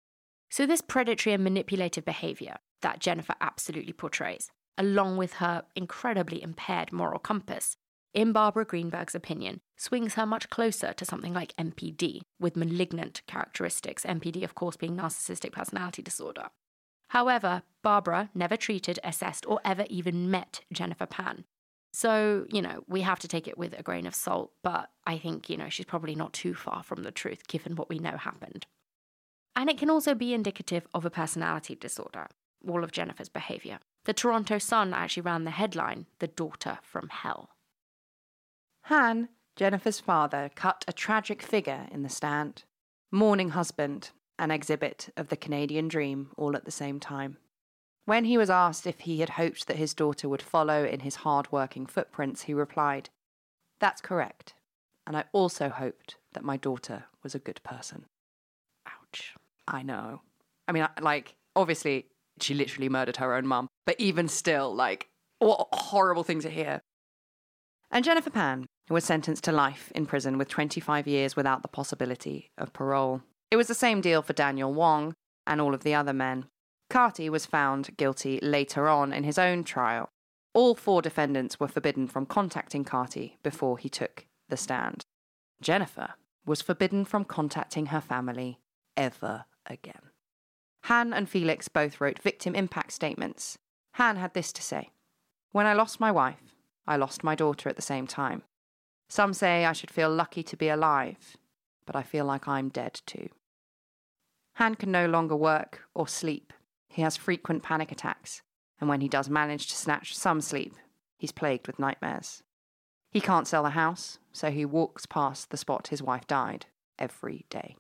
So this predatory and manipulative behaviour that Jennifer absolutely portrays, along with her incredibly impaired moral compass, in Barbara Greenberg's opinion, swings her much closer to something like M P D, with malignant characteristics, M P D of course being narcissistic personality disorder. However, Barbara never treated, assessed, or ever even met Jennifer Pan. So, you know, we have to take it with a grain of salt, but I think, you know, she's probably not too far from the truth given what we know happened. And it can also be indicative of a personality disorder, all of Jennifer's behaviour. The Toronto Sun actually ran the headline, "The Daughter from Hell." Han, Jennifer's father, cut a tragic figure in the stand. Mourning husband, an exhibit of the Canadian dream, all at the same time. When he was asked if he had hoped that his daughter would follow in his hard-working footprints, he replied, "That's correct. And I also hoped that my daughter was a good person." Ouch. I know. I mean, I- like, obviously, she literally murdered her own mum. But even still, like, what a horrible thing to hear. And Jennifer Pan was sentenced to life in prison with twenty-five years without the possibility of parole. It was the same deal for Daniel Wong and all of the other men. Carty was found guilty later on in his own trial. All four defendants were forbidden from contacting Carty before he took the stand. Jennifer was forbidden from contacting her family ever again. Han and Felix both wrote victim impact statements. Han had this to say: "When I lost my wife, I lost my daughter at the same time. Some say I should feel lucky to be alive, but I feel like I'm dead too." Han can no longer work or sleep. He has frequent panic attacks, and when he does manage to snatch some sleep, he's plagued with nightmares. He can't sell the house, so he walks past the spot his wife died every day.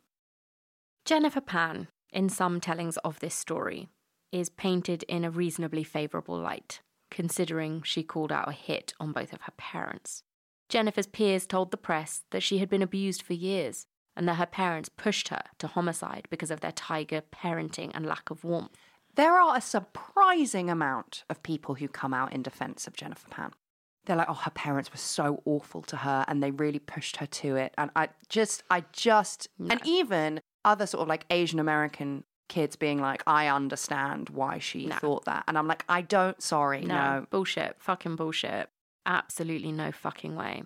Jennifer Pan, in some tellings of this story, is painted in a reasonably favourable light, considering she called out a hit on both of her parents. Jennifer's peers told the press that she had been abused for years, and that her parents pushed her to homicide because of their tiger parenting and lack of warmth. There are a surprising amount of people who come out in defence of Jennifer Pan. They're like, oh, her parents were so awful to her and they really pushed her to it. And I just, I just, No. and even other sort of like Asian American kids being like, I understand why she No. thought that. And I'm like, I don't, sorry, No, no. bullshit, fucking bullshit. Absolutely no fucking way.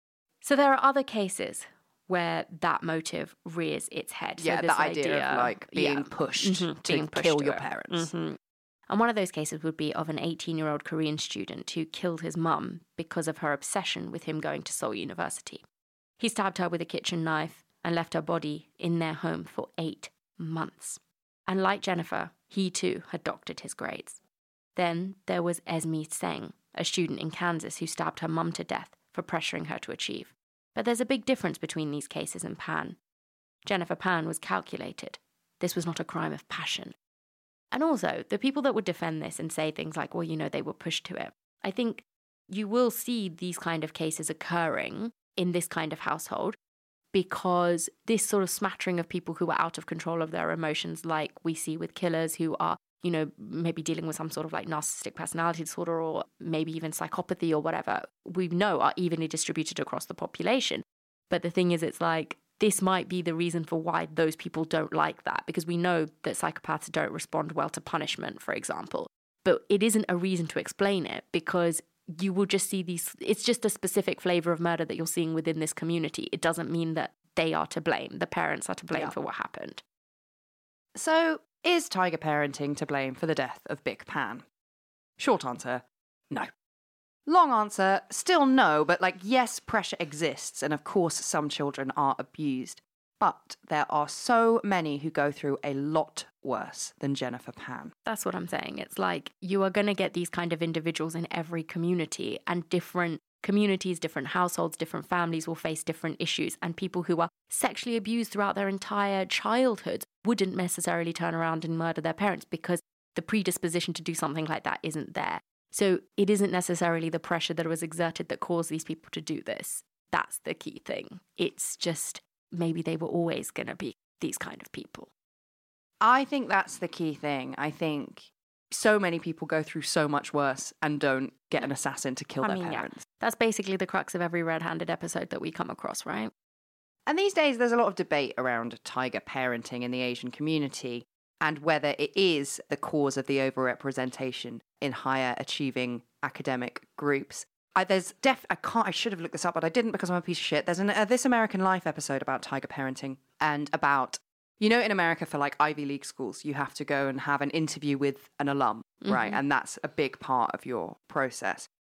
So there are other cases where that motive rears its head. Yeah, so this the idea, of like being yeah, pushed mhm, to being pushed kill to your it. parents. Mhm. And one of those cases would be of an eighteen-year-old Korean student who killed his mum because of her obsession with him going to Seoul University. He stabbed her with a kitchen knife and left her body in their home for eight months. And like Jennifer, he too had doctored his grades. Then there was Esme Seng, a student in Kansas who stabbed her mum to death for pressuring her to achieve. But there's a big difference between these cases and Pan. Jennifer Pan was calculated. This was not a crime of passion. And also, the people that would defend this and say things like, well, you know, they were pushed to it, I think you will see these kind of cases occurring in this kind of household because this sort of smattering of people who are out of control of their emotions, like we see with killers who are, you know, maybe dealing with some sort of like narcissistic personality disorder or maybe even psychopathy or whatever, we know are evenly distributed across the population. But the thing is, it's like, this might be the reason for why those people don't like that, because we know that psychopaths don't respond well to punishment, for example. But it isn't a reason to explain it, because you will just see these, it's just a specific flavour of murder that you're seeing within this community. It doesn't mean that they are to blame. The parents are to blame Yeah. for what happened. So, is tiger parenting to blame for the death of Big Pan? Short answer, no. Long answer, still no, but like, yes, pressure exists, and of course some children are abused. But there are so many who go through a lot worse than Jennifer Pan. That's what I'm saying. It's like you are going to get these kind of individuals in every community, and different communities, different households, different families will face different issues. And people who are sexually abused throughout their entire childhood wouldn't necessarily turn around and murder their parents because the predisposition to do something like that isn't there. So it isn't necessarily the pressure that was exerted that caused these people to do this. That's the key thing. It's just maybe they were always going to be these kind of people. I think that's the key thing. I think so many people go through so much worse and don't get an assassin to kill I their mean, yeah, parents. that's basically the crux of every red-handed episode that we come across, right? And these days, there's a lot of debate around tiger parenting in the Asian community and whether it is the cause of the overrepresentation in higher achieving academic groups. I, there's def. I can't. I should have looked this up, but I didn't because I'm a piece of shit. There's an uh, This American Life episode about tiger parenting and about, you know, in America for like Ivy League schools, you have to go and have an interview with an alum, Mm-hmm. right? And that's a big part of your process.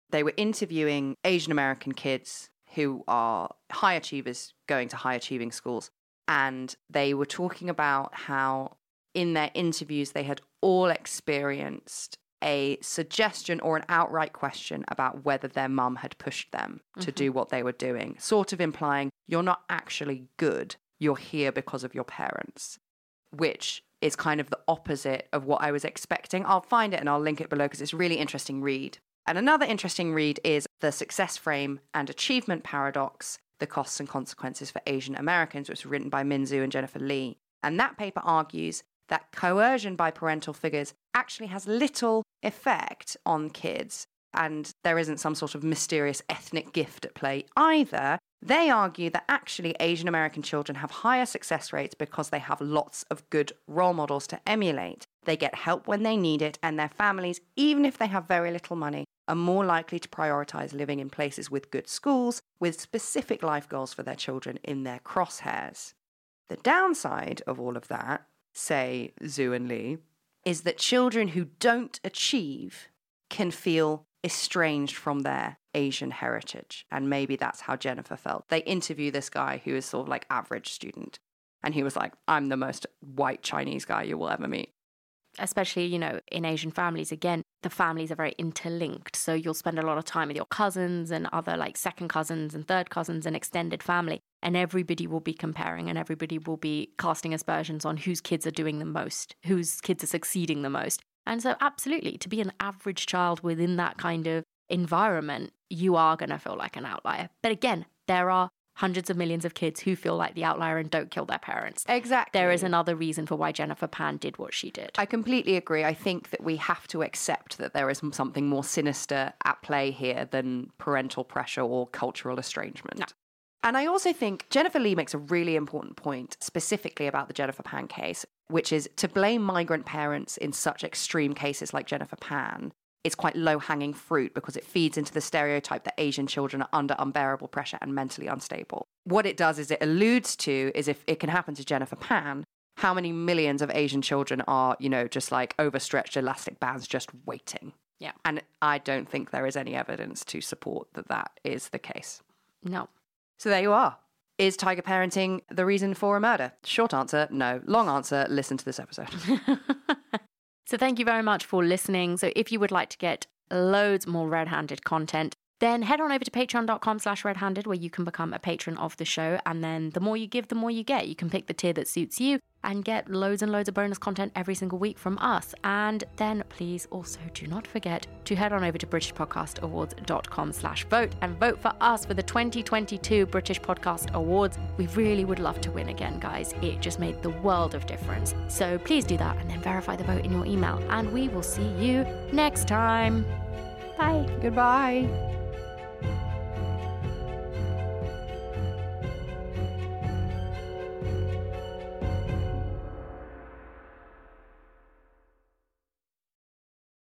They were interviewing Asian American kids who are high achievers going to high achieving schools. And they were talking about how in their interviews, they had all experienced a suggestion or an outright question about whether their mum had pushed them to mm-hmm. do what they were doing, sort of implying you're not actually good, you're here because of your parents, which is kind of the opposite of what I was expecting. I'll find it and I'll link it below because it's a really interesting read. And another interesting read is The Success Frame and Achievement Paradox, The Costs and Consequences for Asian Americans, which was written by Min Zhu and Jennifer Lee. And that paper argues that coercion by parental figures actually has little effect on kids, and there isn't some sort of mysterious ethnic gift at play either. They argue that actually Asian American children have higher success rates because they have lots of good role models to emulate. They get help when they need it, and their families, even if they have very little money, are more likely to prioritize living in places with good schools, with specific life goals for their children in their crosshairs. The downside of all of that, say Zhu and Lee, is that children who don't achieve can feel estranged from their Asian heritage. And maybe that's how Jennifer felt. They interview this guy who is sort of like average student. And he was like, I'm the most white Chinese guy you will ever meet. Especially, you know, in Asian families, again, the families are very interlinked. So you'll spend a lot of time with your cousins and other like second cousins and third cousins and extended family. And everybody will be comparing and everybody will be casting aspersions on whose kids are doing the most, whose kids are succeeding the most. And so absolutely, to be an average child within that kind of environment, you are going to feel like an outlier. But again, there are hundreds of millions of kids who feel like the outlier and don't kill their parents. Exactly. There is another reason for why Jennifer Pan did what she did. I completely agree. I think that we have to accept that there is something more sinister at play here than parental pressure or cultural estrangement. No. And I also think Jennifer Lee makes a really important point specifically about the Jennifer Pan case, which is to blame migrant parents in such extreme cases like Jennifer Pan is quite low-hanging fruit because it feeds into the stereotype that Asian children are under unbearable pressure and mentally unstable. What it does is it alludes to is if it can happen to Jennifer Pan, how many millions of Asian children are, you know, just like overstretched elastic bands just waiting. Yeah. And I don't think there is any evidence to support that that is the case. No. So there you are. Is tiger parenting the reason for a murder? Short answer, no. Long answer, listen to this episode. So thank you very much for listening. So if you would like to get loads more Red-Handed content, then head on over to patreon.com slash redhanded where you can become a patron of the show. And then the more you give, the more you get. You can pick the tier that suits you and get loads and loads of bonus content every single week from us. And then please also do not forget to head on over to britishpodcastawards.com slash vote and vote for us for the twenty twenty-two British Podcast Awards. We really would love to win again, guys. It just made the world of difference. So please do that and then verify the vote in your email. And we will see you next time. Bye. Goodbye.